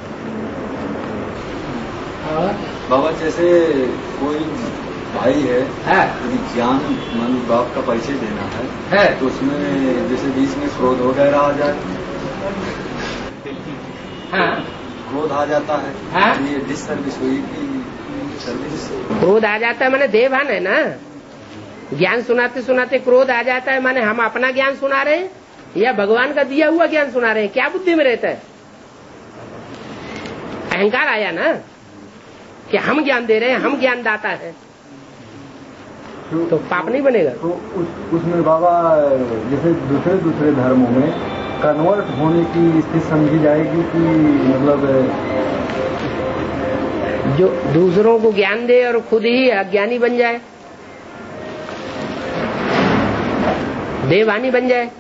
बाबा जैसे कोई भाई है, है। ज्ञान मन बाप का परिचय देना है, है। तो उसमें जैसे बीच में क्रोध वगैरह आ जाए, हाँ। क्रोध आ जाता है, हाँ। ये डिसर्विस हुई कि सर्विस? क्रोध आ जाता है माने देवभान है ना। ज्ञान सुनाते सुनाते क्रोध आ जाता है माने हम अपना ज्ञान सुना रहे हैं या भगवान का दिया हुआ ज्ञान सुना रहे हैं, क्या बुद्धि में रहता है? अहंकार आया ना कि हम ज्ञान दे रहे हैं, हम ज्ञान दाता है, तो, तो पाप नहीं बनेगा। तो उस, उसमें बाबा जैसे दूसरे दूसरे धर्मों में कन्वर्ट होने की स्थिति समझी जाएगी कि मतलब जो दूसरों को ज्ञान दे और खुद ही अज्ञानी बन जाए, देवानी बन जाए,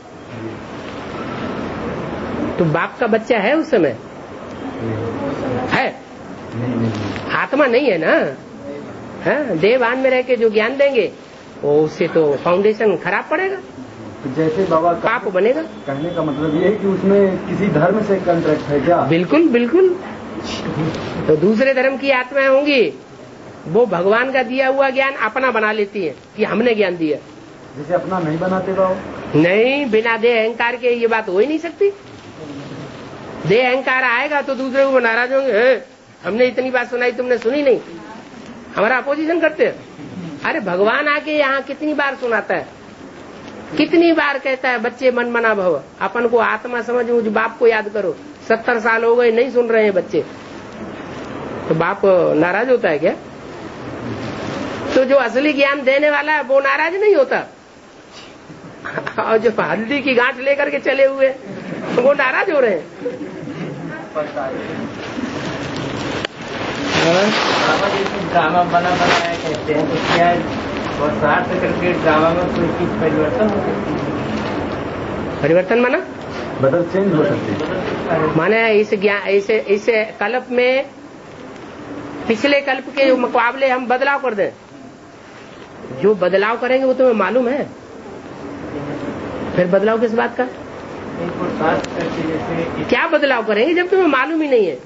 तो बाप का बच्चा है उस समय? है? आत्मा नहीं है ना। है? देवान में रह के जो ज्ञान देंगे वो उससे तो फाउंडेशन खराब पड़ेगा, तो जैसे बाबा पाप बनेगा। कहने का मतलब ये है कि उसमें किसी धर्म से कॉन्ट्रैक्ट है क्या? बिल्कुल बिल्कुल। तो दूसरे धर्म की आत्माएं होंगी, वो भगवान का दिया हुआ ज्ञान अपना बना लेती है कि हमने ज्ञान दिया। जैसे अपना नहीं बनाते बाबा? नहीं, बिना देह अहंकार के ये बात हो ही नहीं सकती। देह अहंकार आएगा तो दूसरे को नाराज होंगे, हमने इतनी बात सुनाई तुमने सुनी नहीं, हमारा अपोजिशन करते हैं। अरे भगवान आके यहाँ कितनी बार सुनाता है, कितनी बार कहता है बच्चे मन मना भव, अपन को आत्मा समझ, मुझ बाप को याद करो। सत्तर साल हो गए नहीं सुन रहे हैं बच्चे, तो बाप नाराज होता है क्या? तो जो असली ज्ञान देने वाला है वो नाराज नहीं होता, और जो हल्दी की गांठ लेकर के चले हुए वो नाराज हो रहे हैं। ड्रामा बना बनाया कहते हैं, तो क्या बरसात करके ड्रामा में कोई चीज परिवर्तन हो सकती है? परिवर्तन माना बदल चेंज हो सकती है माने इस ज्ञान इसे इस कल्प में पिछले कल्प के मुकाबले हम बदलाव कर दें। जो बदलाव करेंगे वो तुम्हें मालूम है, फिर बदलाव किस बात का? क्या बदलाव करेंगे जब तुम्हें मालूम ही नहीं है?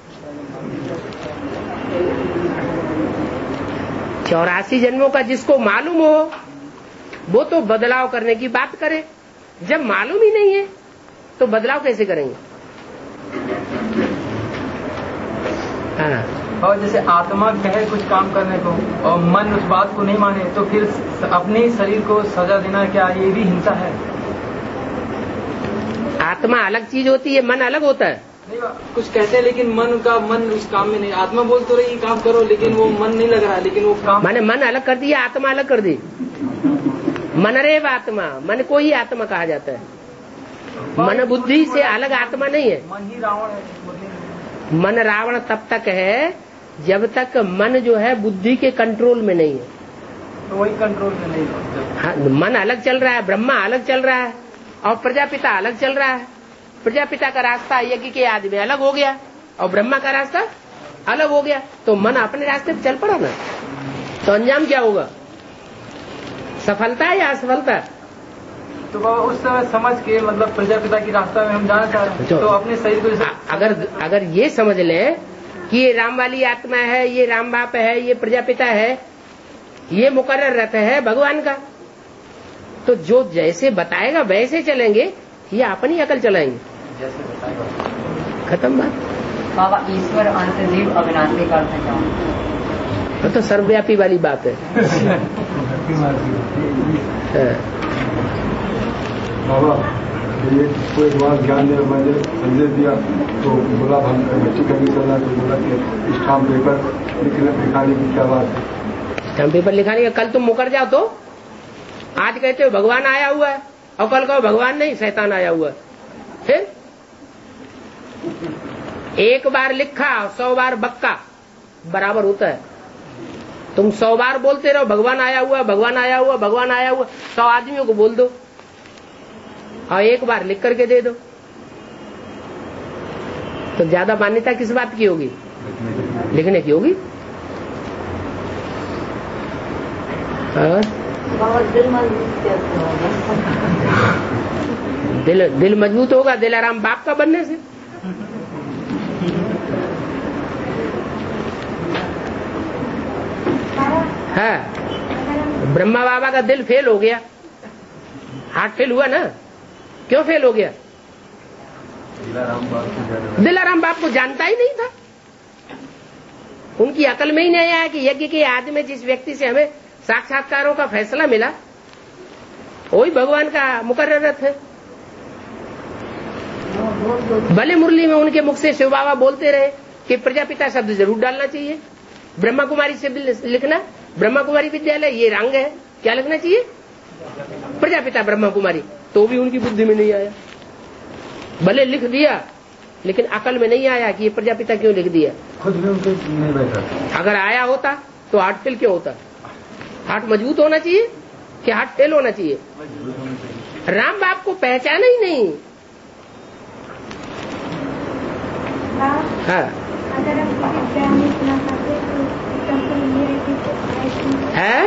चौरासी जन्मों का जिसको मालूम हो वो तो बदलाव करने की बात करे, जब मालूम ही नहीं है तो बदलाव कैसे करेंगे? हाँ। और जैसे आत्मा कहे कुछ काम करने को और मन उस बात को नहीं माने, तो फिर अपने ही शरीर को सजा देना क्या ये भी हिंसा है? आत्मा अलग चीज होती है, मन अलग होता है। नहीं, कुछ कहते हैं लेकिन मन का मन उस काम में नहीं। आत्मा बोल तो रही काम करो, लेकिन वो मन नहीं लग रहा है, लेकिन वो काम माने मन अलग कर दिया, आत्मा अलग कर दी। मनरेव आत्मा, मन को ही आत्मा कहा जाता है। मन बुद्धि से अलग आत्मा नहीं है। मन ही रावण है। मन रावण तब तक है जब तक मन जो है बुद्धि के कंट्रोल में नहीं है, तो वही कंट्रोल में नहीं है। हाँ, मन अलग चल रहा है, ब्रह्मा अलग चल रहा है और प्रजापिता अलग चल रहा है। प्रजापिता का रास्ता यज्ञ के आदि में अलग हो गया और ब्रह्मा का रास्ता अलग हो गया, तो मन अपने रास्ते पे चल पड़ा ना। तो अंजाम क्या होगा? सफलता या असफलता? तो बाबा उस समय समझ के मतलब प्रजापिता की रास्ता में हम जाना चाह रहे हैं, तो अपने शरीर को अगर अगर ये समझ लें कि ये राम वाली आत्मा है, ये राम बाप है, ये प्रजापिता है, ये मुकर्रर रथ है भगवान का, तो जो जैसे बताएगा वैसे चलेंगे या अपनी अकल चलाएंगे? जैसे बताएगा। खत्म बात। बाबा ईश्वर अंत जीव अविनाशी का अर्थ क्या? वो तो सर्वव्यापी वाली बात है। बाबा ये कोई बात ज्ञान ने मैंने संदेश दिया तो बोला हम बच्ची का भी करना, तो बोला कि स्टाम्प पेपर लिखने लिखाने की क्या बात है? स्टाम्प पेपर लिखाने का कल तुम मुकर जाओ तो आज कहते हो भगवान आया हुआ है और कल कहो भगवान नहीं शैतान आया हुआ है। फिर एक बार लिखा सौ बार बक्का बराबर होता है। तुम सौ बार बोलते रहो भगवान आया हुआ भगवान आया हुआ भगवान आया हुआ, सौ आदमियों को बोल दो और एक बार लिख करके दे दो, तो ज्यादा मान्यता किस बात की होगी? लिखने की होगी। दिल दिल मजबूत होगा दिलाराम बाप का बनने से। है ब्रह्मा बाबा का दिल फेल हो गया, हार्ट फेल हुआ ना, क्यों फेल हो गया? दिलाराम बाप को जानता ही नहीं था, उनकी अकल में ही नहीं आया कि यज्ञ के आदि में जिस व्यक्ति से हमें साक्षात्कारों का फैसला मिला वही भगवान का मुकर्ररत है। भले मुरली में उनके मुख से शिव बाबा बोलते रहे कि प्रजापिता शब्द जरूर डालना चाहिए, ब्रह्मा कुमारी से लिखना, ब्रह्मा कुमारी विद्यालय ये रंग है, क्या लिखना चाहिए? प्रजापिता ब्रह्मा कुमारी, तो भी उनकी बुद्धि में नहीं आया। भले लिख दिया लेकिन अकल में नहीं आया कि ये प्रजापिता क्यों लिख दिया। खुद भी उनके नहीं बैठा। अगर आया होता तो हार्ट फेल क्यों होता? हार्ट मजबूत होना चाहिए कि हार्ट फेल होना चाहिए? राम बाप को पहचाना ही नहीं। हाँ अगर हम ज्ञान नहीं सुना पाते तो है,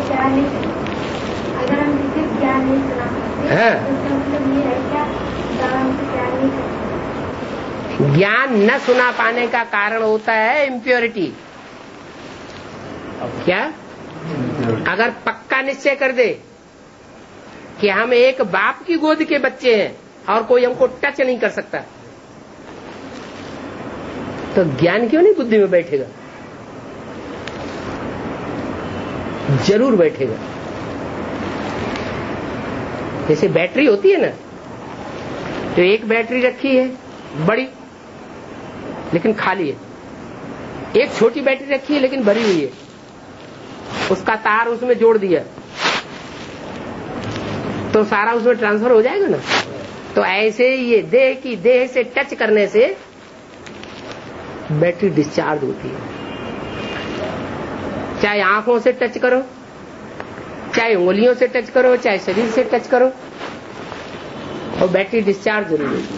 अगर हम किसी ज्ञान नहीं सुना पाते हाँ तो मतलब ये है क्या ज्ञान नहीं करते? ज्ञान न सुना पाने का कारण होता है इम्प्योरिटी। क्या? अगर पक्का निश्चय कर दे कि हम एक बाप की गोद के बच्चे हैं और कोई हमको टच नहीं कर सकता, तो ज्ञान क्यों नहीं बुद्धि में बैठेगा? जरूर बैठेगा। जैसे बैटरी होती है ना, तो एक बैटरी रखी है बड़ी लेकिन खाली है, एक छोटी बैटरी रखी है लेकिन भरी हुई है, उसका तार उसमें जोड़ दिया तो सारा उसमें ट्रांसफर हो जाएगा ना। तो ऐसे ये देह की देह से टच करने से बैटरी डिस्चार्ज होती है। चाहे आंखों से टच करो, चाहे उंगलियों से टच करो, चाहे शरीर से टच करो, और बैटरी डिस्चार्ज जरूर होगी।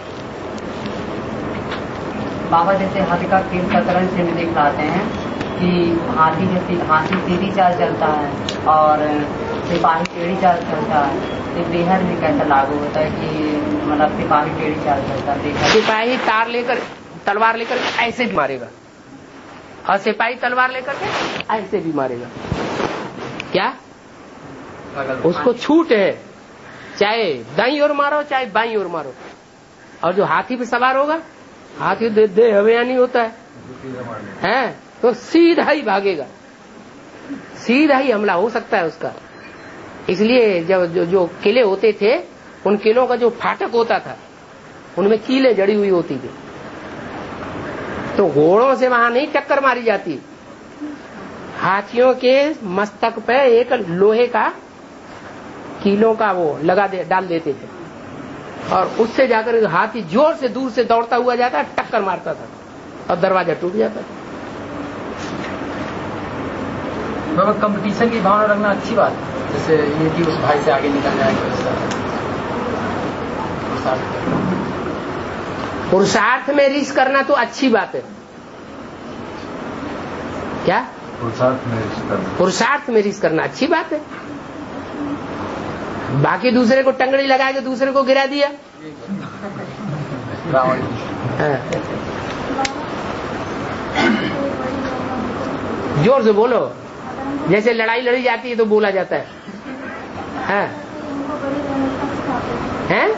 बाबा जैसे हाथी का खेल प्रकरण से भी दिखलाते हैं कि हाथी जैसे हाथी सीधी चाल चलता है और सिपाही टेढ़ी चाल चलता है, तो बेहद में कैसा लागू होता है कि मतलब सिपाही टेढ़ी चाल चलता है? सिपाही तार लेकर तलवार लेकर ऐसे भी मारेगा और सिपाही तलवार लेकर के ऐसे भी मारेगा। क्या? उसको छूट है, चाहे दाईं ओर मारो चाहे बाईं ओर मारो। और जो हाथी पे सवार होगा, हाथी दे, दे हवेयानी होता है, हैं तो सीधा ही भागेगा, सीधा ही हमला हो सकता है उसका। इसलिए जब जो, जो किले होते थे, उन किलों का जो फाटक होता था उनमें कीलें जड़ी हुई होती थी, तो घोड़ों से वहां नहीं टक्कर मारी जाती, हाथियों के मस्तक पे एक लोहे का कीलों का वो लगा दे डाल देते थे और उससे जाकर हाथी जोर से दूर से दौड़ता हुआ जाता, टक्कर मारता था और दरवाजा टूट जाता था। कंपटीशन की भावना रखना अच्छी बात है, जैसे ये कि उस भाई से आगे निकल जाएगा। पुरुषार्थ में रिस्क करना तो अच्छी बात है। क्या? पुरुषार्थ में रिश्त करना। पुरुषार्थ में रिश्त करना अच्छी बात है। बाकी दूसरे को टंगड़ी लगा के दूसरे को गिरा दिया। हाँ। जोर से बोलो, जैसे लड़ाई लड़ी जाती है तो बोला जाता है। हाँ। हैं?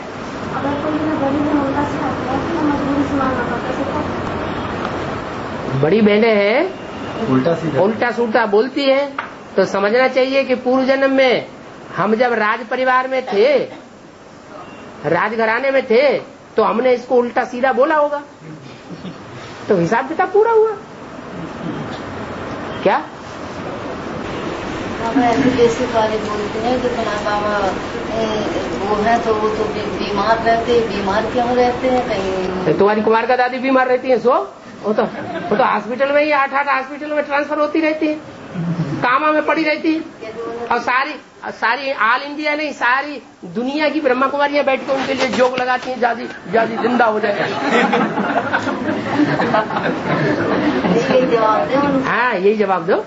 बड़ी बहनें हैं उल्टा सीधा उल्टा सूल्टा बोलती हैं तो समझना चाहिए कि पूर्व जन्म में हम जब राज परिवार में थे, राजघराने में थे, तो हमने इसको उल्टा सीधा बोला होगा, तो हिसाब किताब पूरा हुआ। क्या बाबा ऐसे बेसिक वाले बोलते हैं कि बाबा वो है तो वो तो बीमार रहते, बीमार क्यों रहते हैं? कहीं तुम्हारी कुमार का दादी बीमार रहती है, सो वो तो वो तो हॉस्पिटल में ही आठ आठ हॉस्पिटल में ट्रांसफर होती रहती है, कामा में पड़ी रहती है, और सारी सारी ऑल इंडिया नहीं सारी दुनिया की ब्रह्मा कुमारियां बैठ के उनके लिए जोक लगाती हैं, जादी जादी जिंदा हो जाए। यही जवाब दो। हाँ, यही जवाब दो।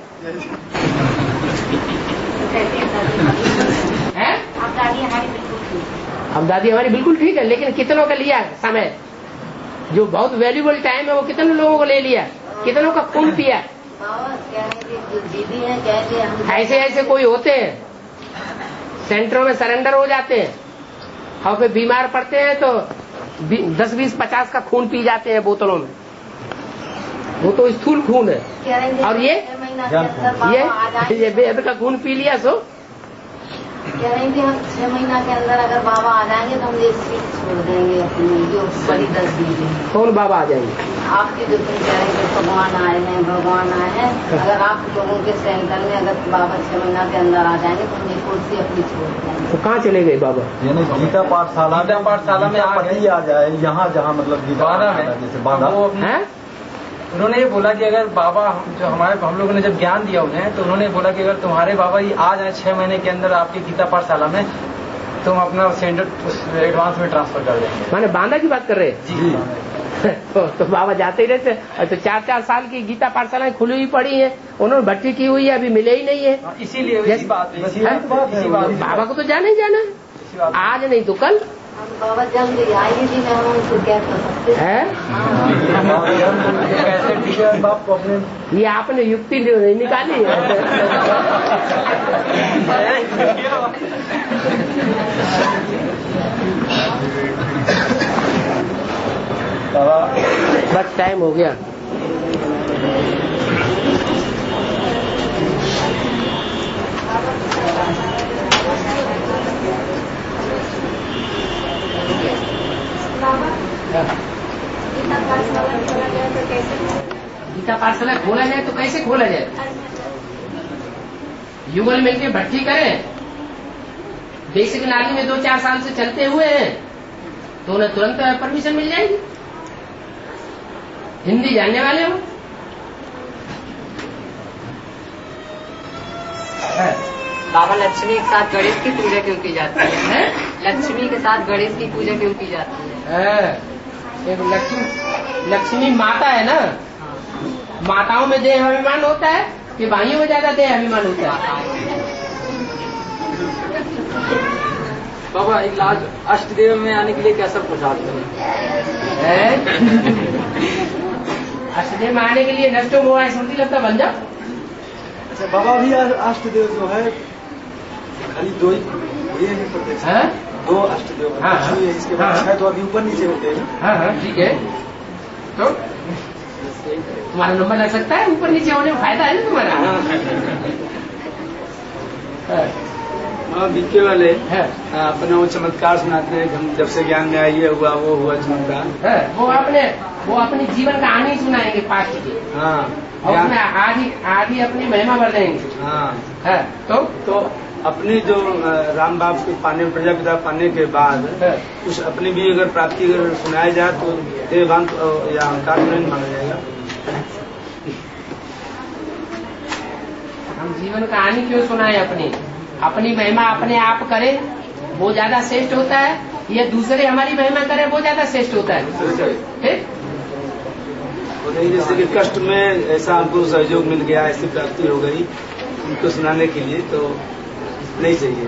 है? अब दादी हमारी बिल्कुल ठीक अब दादी हमारी बिल्कुल ठीक है, लेकिन कितनों का लिया समय, जो बहुत वैल्यूबल टाइम है वो कितने लोगों को ले लिया, कितनों का खून पिया। क्या है कि जो दीदी है कहते हैं ऐसे ऐसे कोई होते हैं सेंटरों में सरेंडर हो जाते हैं और फिर बीमार पड़ते हैं तो दस बीस पचास का खून पी जाते हैं बोतलों में, वो तो स्थूल खून है। और ये ये ये बेहद का खून पी लिया सो कह रहे हैं कि हम छह महीना के अंदर अगर बाबा आ जाएंगे तो हम ये सीट छोड़ देंगे अपनी जो बड़ी दस दीदी। कौन बाबा आ जाएंगे? आपके जो तुम कह रहे हैं कि भगवान आए हैं भगवान आए हैं, अगर आप लोगों के सेंटर में अगर बाबा छह महीना के अंदर आ जाएंगे तो हम ये कुर्सी अपनी छोड़ देंगे। तो कहाँ चले गए बाबा? यानी गीता पाठशाला गीता पाठशाला में पति आ जाए यहाँ जहाँ मतलब गीता जैसे बाधा है। उन्होंने ये बोला कि अगर बाबा जो हमारे हम लोगों ने जब ज्ञान दिया उन्हें, तो उन्होंने बोला कि अगर तुम्हारे बाबा ये आ जाए छह महीने के अंदर आपकी गीता पाठशाला में, तुम अपना सेंटर एडवांस में ट्रांसफर कर देंगे। माने बांदा की बात कर रहे हैं? जी। तो, तो बाबा जाते ही रहते, तो चार चार साल की गीता पाठशालाएं खुली हुई पड़ी है, उन्होंने भर्ती की हुई है, अभी मिले ही नहीं है। इसीलिए इसी बात बाबा को तो जाना ही जाना है, आज नहीं तो कल। बाबा जल्दी आएगी जी, मैं हम उनको कह सकते हैं। कैसे ठीक है बाप को अपने ये आपने युक्ति निकाली है। बस टाइम हो गया। गीता पाठशाला खोला जाए तो कैसे खोला जाए? युगल मिलकर भर्ती करें, बेसिक नाली में दो चार साल से चलते हुए हैं तो उन्हें तुरंत परमिशन मिल जाएगी। हिंदी जानने वाले हो? बाबा लक्ष्मी के साथ गणेश की पूजा क्यों की जाती है? लक्ष्मी के साथ गणेश की पूजा क्यों की जाती है? एक लक्ष्मी लक्ष्मी माता है ना, माताओं में देह अभिमान होता है कि भाइयों में ज्यादा देह अभिमान होता है? बाबा इलाज अष्टदेव में आने के लिए कैसा प्रसाद करें? अष्टदेव में आने के लिए नष्टो मोह स्मृति लगता बन जा। अच्छा बाबा भी अष्टदेव जो है खाली दो ही ये प्रत्यक्ष है, दो अष्टदेव हाँ, हाँ, इसके बाद हाँ, है तो अभी ऊपर नीचे होते हैं। हाँ हाँ ठीक है, तो तुम्हारा नंबर लग सकता है, ऊपर नीचे होने में फायदा है ना तुम्हारा। हाँ बीके वाले है अपना वो चमत्कार सुनाते हैं, हम जब से ज्ञान में आई है हुआ वो हुआ चमत्कार है, वो अपने वो अपनी जीवन कहानी सुनाएंगे पास्ट की। हाँ और उसमें आधी आधी अपनी महिमा बढ़ जाएंगे। हाँ है तो तो अपनी जो राम बाप को पाने प्रजापिता पाने के बाद कुछ अपनी भी अगर प्राप्ति अगर सुनाया जाए तो देवांत या अहंकार नहीं माना जाएगा। हम जीवन कहानी क्यों सुनाए? अपनी अपनी महिमा अपने आप करें वो ज्यादा श्रेष्ठ होता है, या दूसरे हमारी महिमा करें वो ज्यादा श्रेष्ठ होता है? ठीक? बताइए, जैसे कि कष्ट में ऐसा हमको सहयोग मिल गया, ऐसी प्राप्ति हो गई उनको सुनाने के लिए, तो नहीं चाहिए।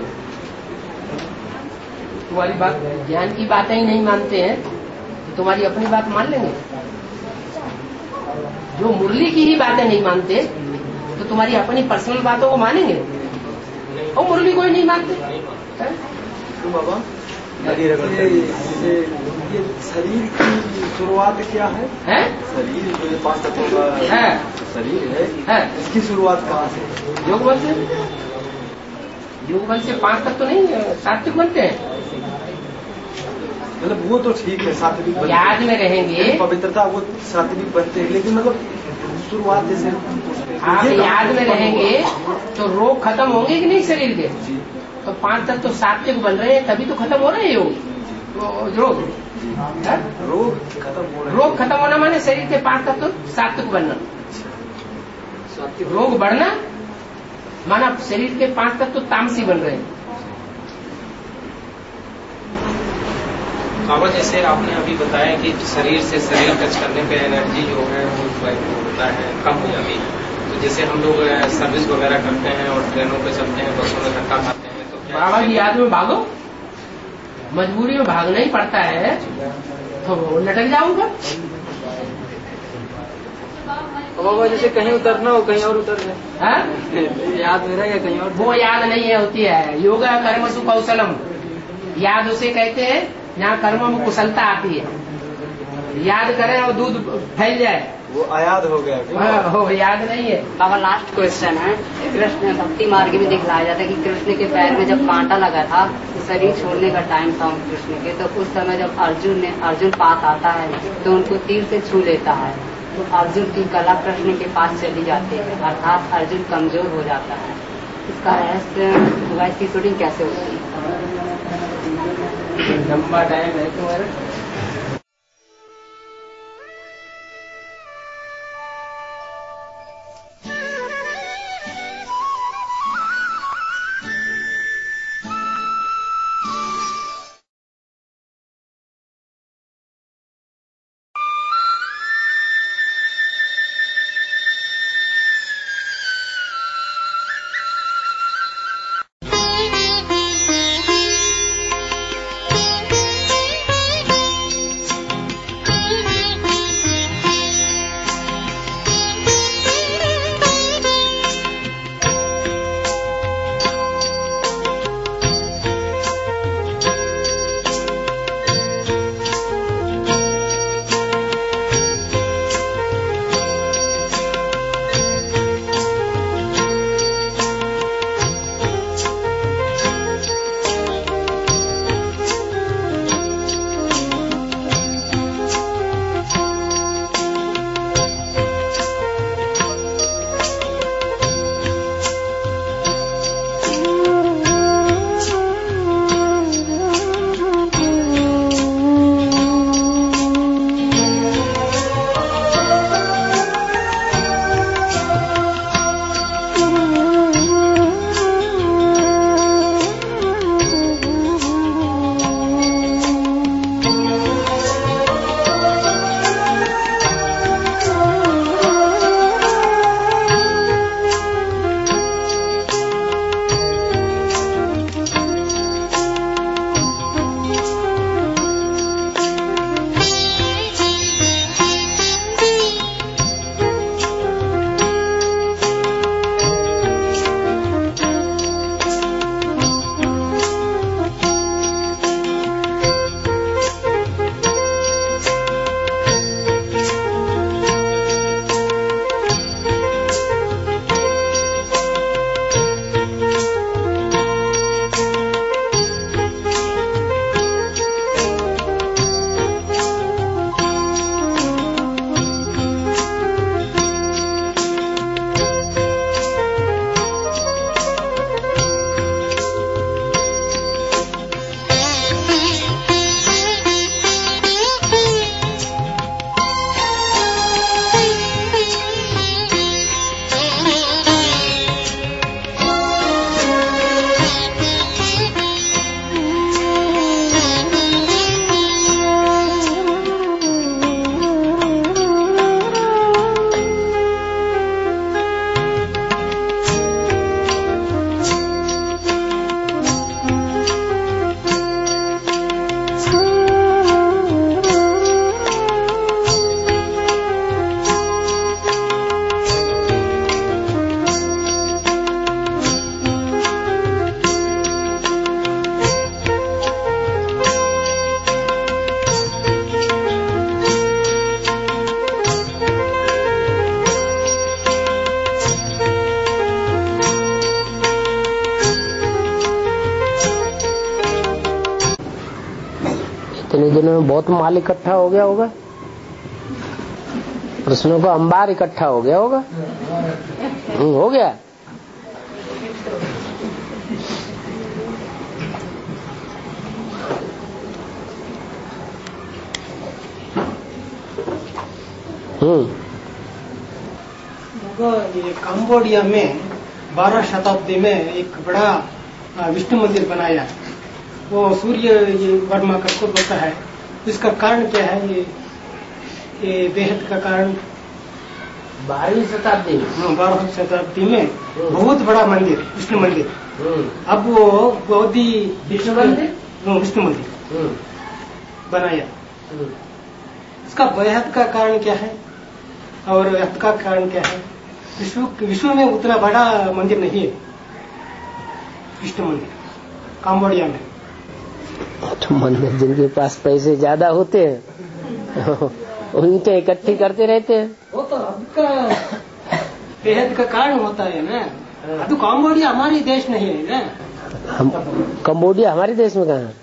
तुम्हारी बात ज्ञान की बातें ही नहीं मानते हैं तो तुम्हारी अपनी बात मान लेंगे? जो मुरली की ही बातें नहीं मानते तो तुम्हारी अपनी पर्सनल बातों को मानेंगे? और मुरली को ही नहीं मानते। तो बाबा ये, ये, ये शरीर की शुरुआत क्या है? है? शरीर जो ये पांच तत्वों का है, शरीर है, है, इसकी शुरुआत कहाँ से? योग बल से। योग बल से पांच तत्व तो नहीं सात्विक बनते हैं। मतलब वो तो ठीक है, सात्विक याद में रहेंगे, पवित्रता वो सात्विक बनते हैं, लेकिन मतलब शुरुआत जैसे आप याद में रहेंगे तो रोग खत्म होंगे कि नहीं शरीर के? तो पांच तत्व तो सात्विक बन रहे हैं, तभी तो खत्म हो रहे हैं योग रोग। रोग खत्म हो रहे रोग खत्म होना माने शरीर के पांच तत्व तो सात्विक बनना। रोग बढ़ना माना शरीर के पांच तत्व तो तामसी बन रहे हैं। बाबा जैसे आपने अभी बताया कि शरीर से शरीर टच करने पे एनर्जी जो है वो होता है, कम हो जाती है। तो जैसे हम लोग सर्विस वगैरह करते हैं और ट्रेनों पे चलते हैं, बसों में धक्का खाते हैं, तो बाबा की याद में भागो, मजबूरी में भागना ही पड़ता है तो लटक जाऊंगा। बाबा जैसे कहीं उतरना हो कहीं और उतर जाए, याद मेरा या कहीं और? वो याद नहीं है, होती है योगा कर्म सु कौशलम। याद उसे कहते हैं जहाँ कर्म में कुशलता आती है। याद करें और दूध फैल जाए, वो अयाद हो गया। हाँ, हो याद नहीं है। बाबा लास्ट क्वेश्चन है, कृष्ण भक्ति मार्ग में दिखलाया जाता है कि कृष्ण के पैर में जब कांटा लगा था तो शरीर छोड़ने का टाइम था कृष्ण के, तो उस समय जब अर्जुन ने अर्जुन पास आता है तो उनको तीर से छू लेता है, तो अर्जुन की कला कृष्ण के पास चली जाती है, अर्थात अर्जुन कमजोर हो जाता है। इसका रहस्य वैसी शूटिंग कैसे होती है? लंबा टाइम है तुम्हारा। इतने में बहुत माल इकट्ठा हो गया होगा, प्रश्नों का अंबार इकट्ठा हो गया होगा। हो गया। हम्म ये कंबोडिया में बारह शताब्दी में एक बड़ा विष्णु मंदिर बनाया, वो सूर्य ये वर्मा करके बोलता है। इसका कारण क्या है? ये ये बेहद का कारण बारहवीं शताब्दी में बारहवीं शताब्दी में बहुत बड़ा मंदिर, विष्णु मंदिर। अब वो बौद्धि विष्णु मंदिर विष्णु मंदिर बनाया। इसका बेहद का कारण क्या है और अर्थ का कारण क्या है? विश्व विश्व में उतना बड़ा मंदिर नहीं है विष्णु मंदिर कंबोडिया में। तो मंदिर जिनके पास पैसे ज्यादा होते हैं उनके इकट्ठी करते रहते हैं। वो तो आपका बेहद का कारण होता है ना। तो कंबोडिया हमारी देश नहीं है ना। हम कंबोडिया हमारे देश में कहाँ?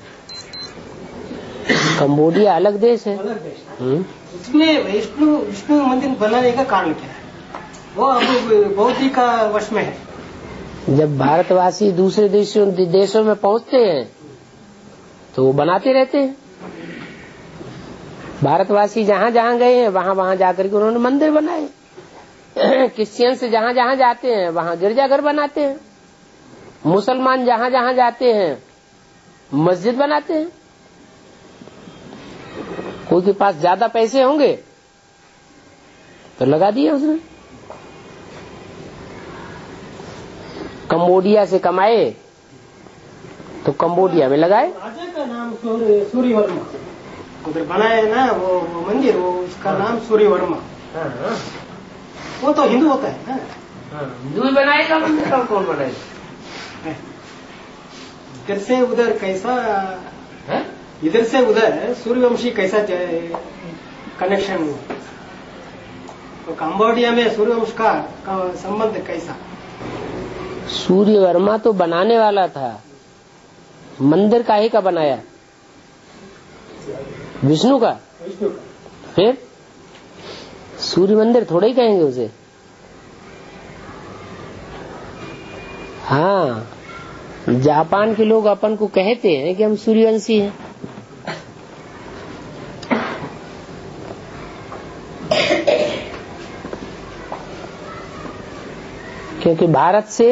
कंबोडिया अलग देश है। अलग देश। उसमें विष्णु विष्णु मंदिर बनाने का कारण क्या है? वो अब बौद्धि का वश में है। जब भारतवासी दूसरे देशों देशों में पहुंचते हैं तो वो बनाते रहते हैं। भारतवासी जहाँ जहाँ गए हैं वहाँ वहाँ जाकर के उन्होंने मंदिर बनाए। क्रिश्चियन से जहाँ जहाँ जाते हैं वहाँ गिरजाघर बनाते हैं। मुसलमान जहाँ जहाँ जाते हैं मस्जिद बनाते हैं। कोई के पास ज्यादा पैसे होंगे तो लगा दिए उसने। कंबोडिया से कमाए तो कंबोडिया में लगाए। राजा का नाम सूर्य वर्मा उधर बनाया ना वो, वो मंदिर, वो उसका नाम सूर्य वर्मा। वो तो हिंदू होता है ना। हिंदू ही बनाएगा मंदिर और कौन बनाएगा? इधर से उधर कैसा है? इधर से उधर सूर्यवंशी कैसा कनेक्शन हुआ? तो कंबोडिया में सूर्यवंश का, का संबंध कैसा? सूर्य वर्मा तो बनाने वाला था, मंदिर काहे का बनाया? विष्णु का। विष्णु का। फिर सूर्य मंदिर थोड़ा ही कहेंगे उसे। हाँ, जापान के लोग अपन को कहते हैं कि हम सूर्यवंशी हैं। क्योंकि भारत से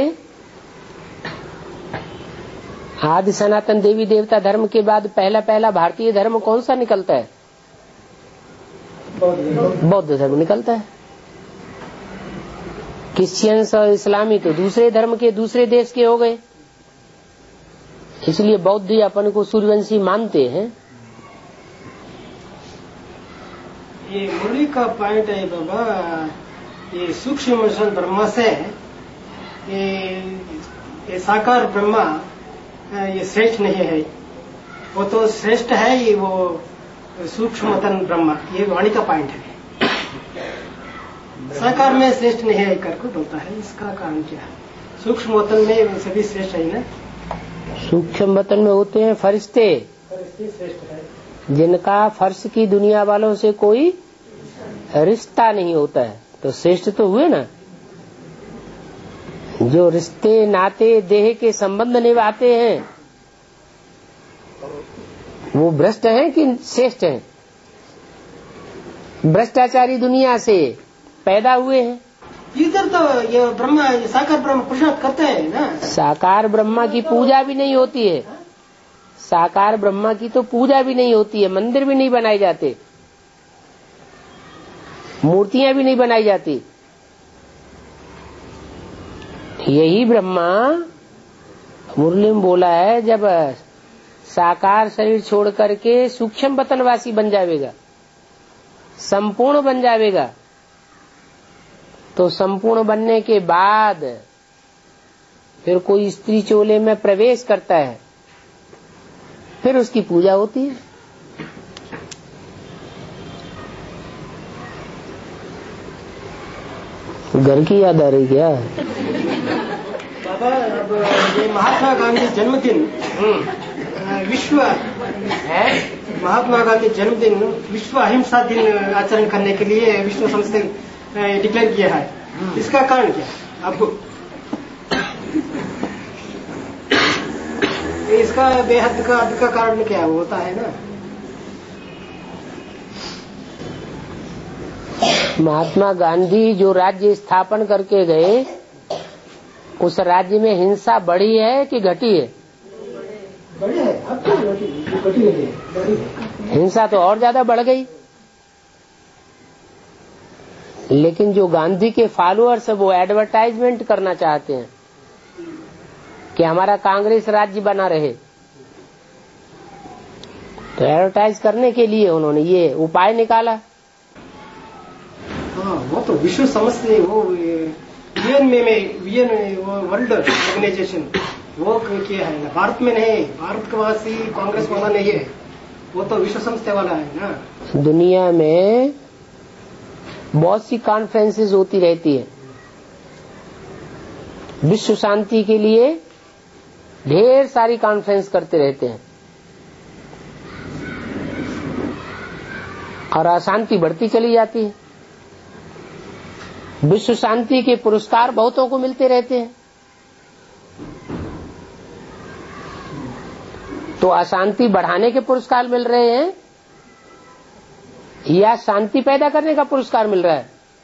आदि सनातन देवी देवता धर्म के बाद पहला पहला भारतीय धर्म कौन सा निकलता है? बौद्ध धर्म निकलता है। क्रिश्चियंस और इस्लामी तो दूसरे धर्म के दूसरे देश के हो गए। इसलिए बौद्ध ही अपन को सूर्यवंशी मानते हैं। ये मुरली का पॉइंट है बाबा, ये सूक्ष्म ब्रह्मा से ये, ये साकार ब्रह्मा ये श्रेष्ठ नहीं है। वो तो श्रेष्ठ है ये वो सूक्ष्मतन ब्रह्मा। ये वाणी का पॉइंट है। साकार में श्रेष्ठ नहीं है करके बोलता है। इसका कारण क्या है? सूक्ष्म वतन में सभी श्रेष्ठ है ना। सूक्ष्म वतन में होते हैं फरिश्ते, फरिश्ते श्रेष्ठ है, जिनका फर्श की दुनिया वालों से कोई रिश्ता नहीं होता है, तो श्रेष्ठ तो हुए ना। जो रिश्ते नाते देह के संबंध निभाते हैं वो भ्रष्ट हैं कि श्रेष्ठ हैं? भ्रष्टाचारी दुनिया से पैदा हुए हैं। इधर तो ये ब्रह्मा ये साकार ब्रह्म पुरुषार्थ करते हैं ना। साकार ब्रह्मा की पूजा भी नहीं होती है। साकार ब्रह्मा की तो पूजा भी नहीं होती है, मंदिर भी नहीं बनाए जाते, मूर्तियां भी नहीं बनाई जाती। यही ब्रह्मा मुरली में बोला है, जब साकार शरीर छोड़ करके सूक्ष्म वतनवासी बन जाएगा, संपूर्ण बन जाएगा, तो संपूर्ण बनने के बाद फिर कोई स्त्री चोले में प्रवेश करता है, फिर उसकी पूजा होती है। घर की याद आ रही क्या? बाबा अब ये महात्मा गांधी जन्मदिन विश्व है महात्मा गांधी जन्मदिन विश्व अहिंसा दिन आचरण करने के लिए विश्व संस्था डिक्लेयर किया है, इसका कारण क्या आपको? इसका बेहद का हद का कारण क्या होता है ना? महात्मा गांधी जो राज्य स्थापन करके गए, उस राज्य में हिंसा बढ़ी है कि घटी है? बढ़ी है। अब तो घटी है, बढ़ी है। हिंसा तो और ज्यादा बढ़ गई। लेकिन जो गांधी के फॉलोअर्स है वो एडवर्टाइजमेंट करना चाहते हैं कि हमारा कांग्रेस राज्य बना रहे, तो एडवर्टाइज करने के लिए उन्होंने ये उपाय निकाला। हाँ, वो तो विश्व समझते, वो वीएन में वीएन वर्ल्ड ऑर्गेनाइजेशन वो किया है ना, भारत में नहीं, भारत के वासी कांग्रेस वाला नहीं है, वो तो विश्व संस्था वाला है ना। दुनिया में बहुत सी कॉन्फ्रेंसेस होती रहती है, विश्व शांति के लिए ढेर सारी कॉन्फ्रेंस करते रहते हैं, और अशांति बढ़ती चली जाती है। विश्व शांति के पुरस्कार बहुतों को मिलते रहते हैं, तो अशांति बढ़ाने के पुरस्कार मिल रहे हैं या शांति पैदा करने का पुरस्कार मिल रहा है?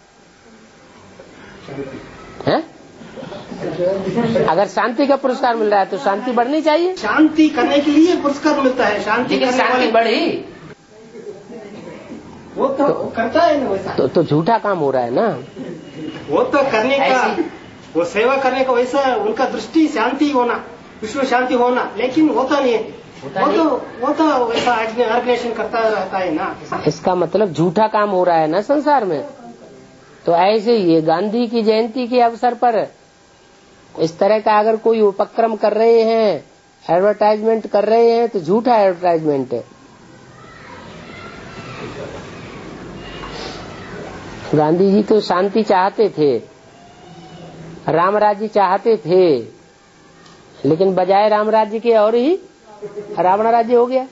हैं? अगर शांति का पुरस्कार मिल रहा है तो शांति बढ़नी चाहिए। शांति करने के लिए पुरस्कार मिलता है, शांति लेकिन शांति बढ़ी वो तो, तो करता है ना वैसा, तो, तो झूठा काम हो रहा है ना। वो तो करने का, वो सेवा करने का वैसा उनका दृष्टि शांति होना, विश्व शांति होना, लेकिन होता नहीं है। वो तो वो तो वैसा ऑर्गेनाइजेशन करता रहता है ना। इसका मतलब झूठा काम हो रहा है ना संसार में। तो ऐसे ही गांधी की जयंती के अवसर पर इस तरह का अगर कोई उपक्रम कर रहे हैं, एडवर्टाइजमेंट कर रहे हैं, तो झूठा एडवर्टाइजमेंट है। गांधी जी तो शांति चाहते थे, राम राज्य चाहते थे, लेकिन बजाय राम राज्य के और ही रावण राज्य हो गया।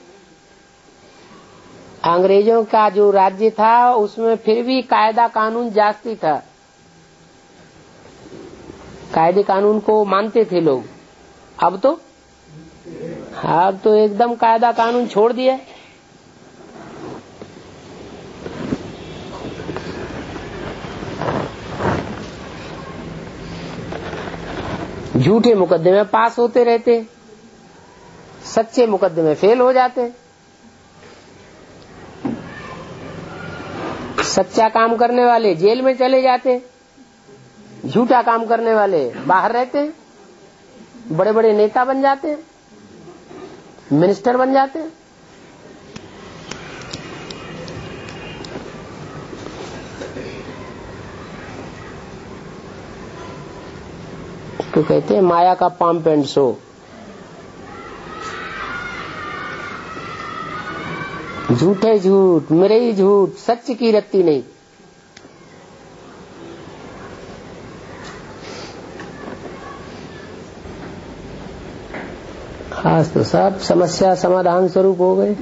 अंग्रेजों का जो राज्य था उसमें फिर भी कायदा कानून जास्ती था, कायदे कानून को मानते थे लोग। अब तो अब तो एकदम कायदा कानून छोड़ दिया। झूठे मुकदमे पास होते रहते, सच्चे मुकदमे फेल हो जाते। सच्चा काम करने वाले जेल में चले जाते, झूठा काम करने वाले बाहर रहते हैं, बड़े बड़े नेता बन जाते हैं, मिनिस्टर बन जाते हैं। तो कहते हैं माया का पंप एंड शो। झूठे झूठ, मेरे ही झूठ, सच की रत्ती नहीं। आज तो सब समस्या समाधान स्वरूप हो गए।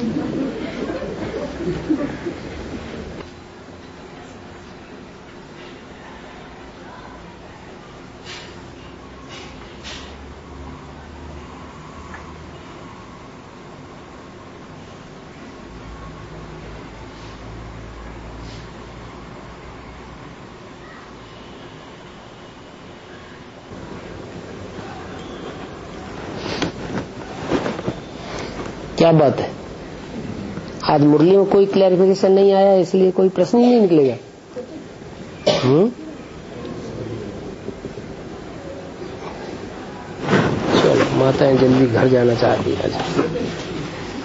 क्या बात है, आज मुरली में कोई क्लैरिफिकेशन नहीं आया, इसलिए कोई प्रश्न ही नहीं निकलेगा। हम्म चलो, माताएं जल्दी घर जाना चाहती है।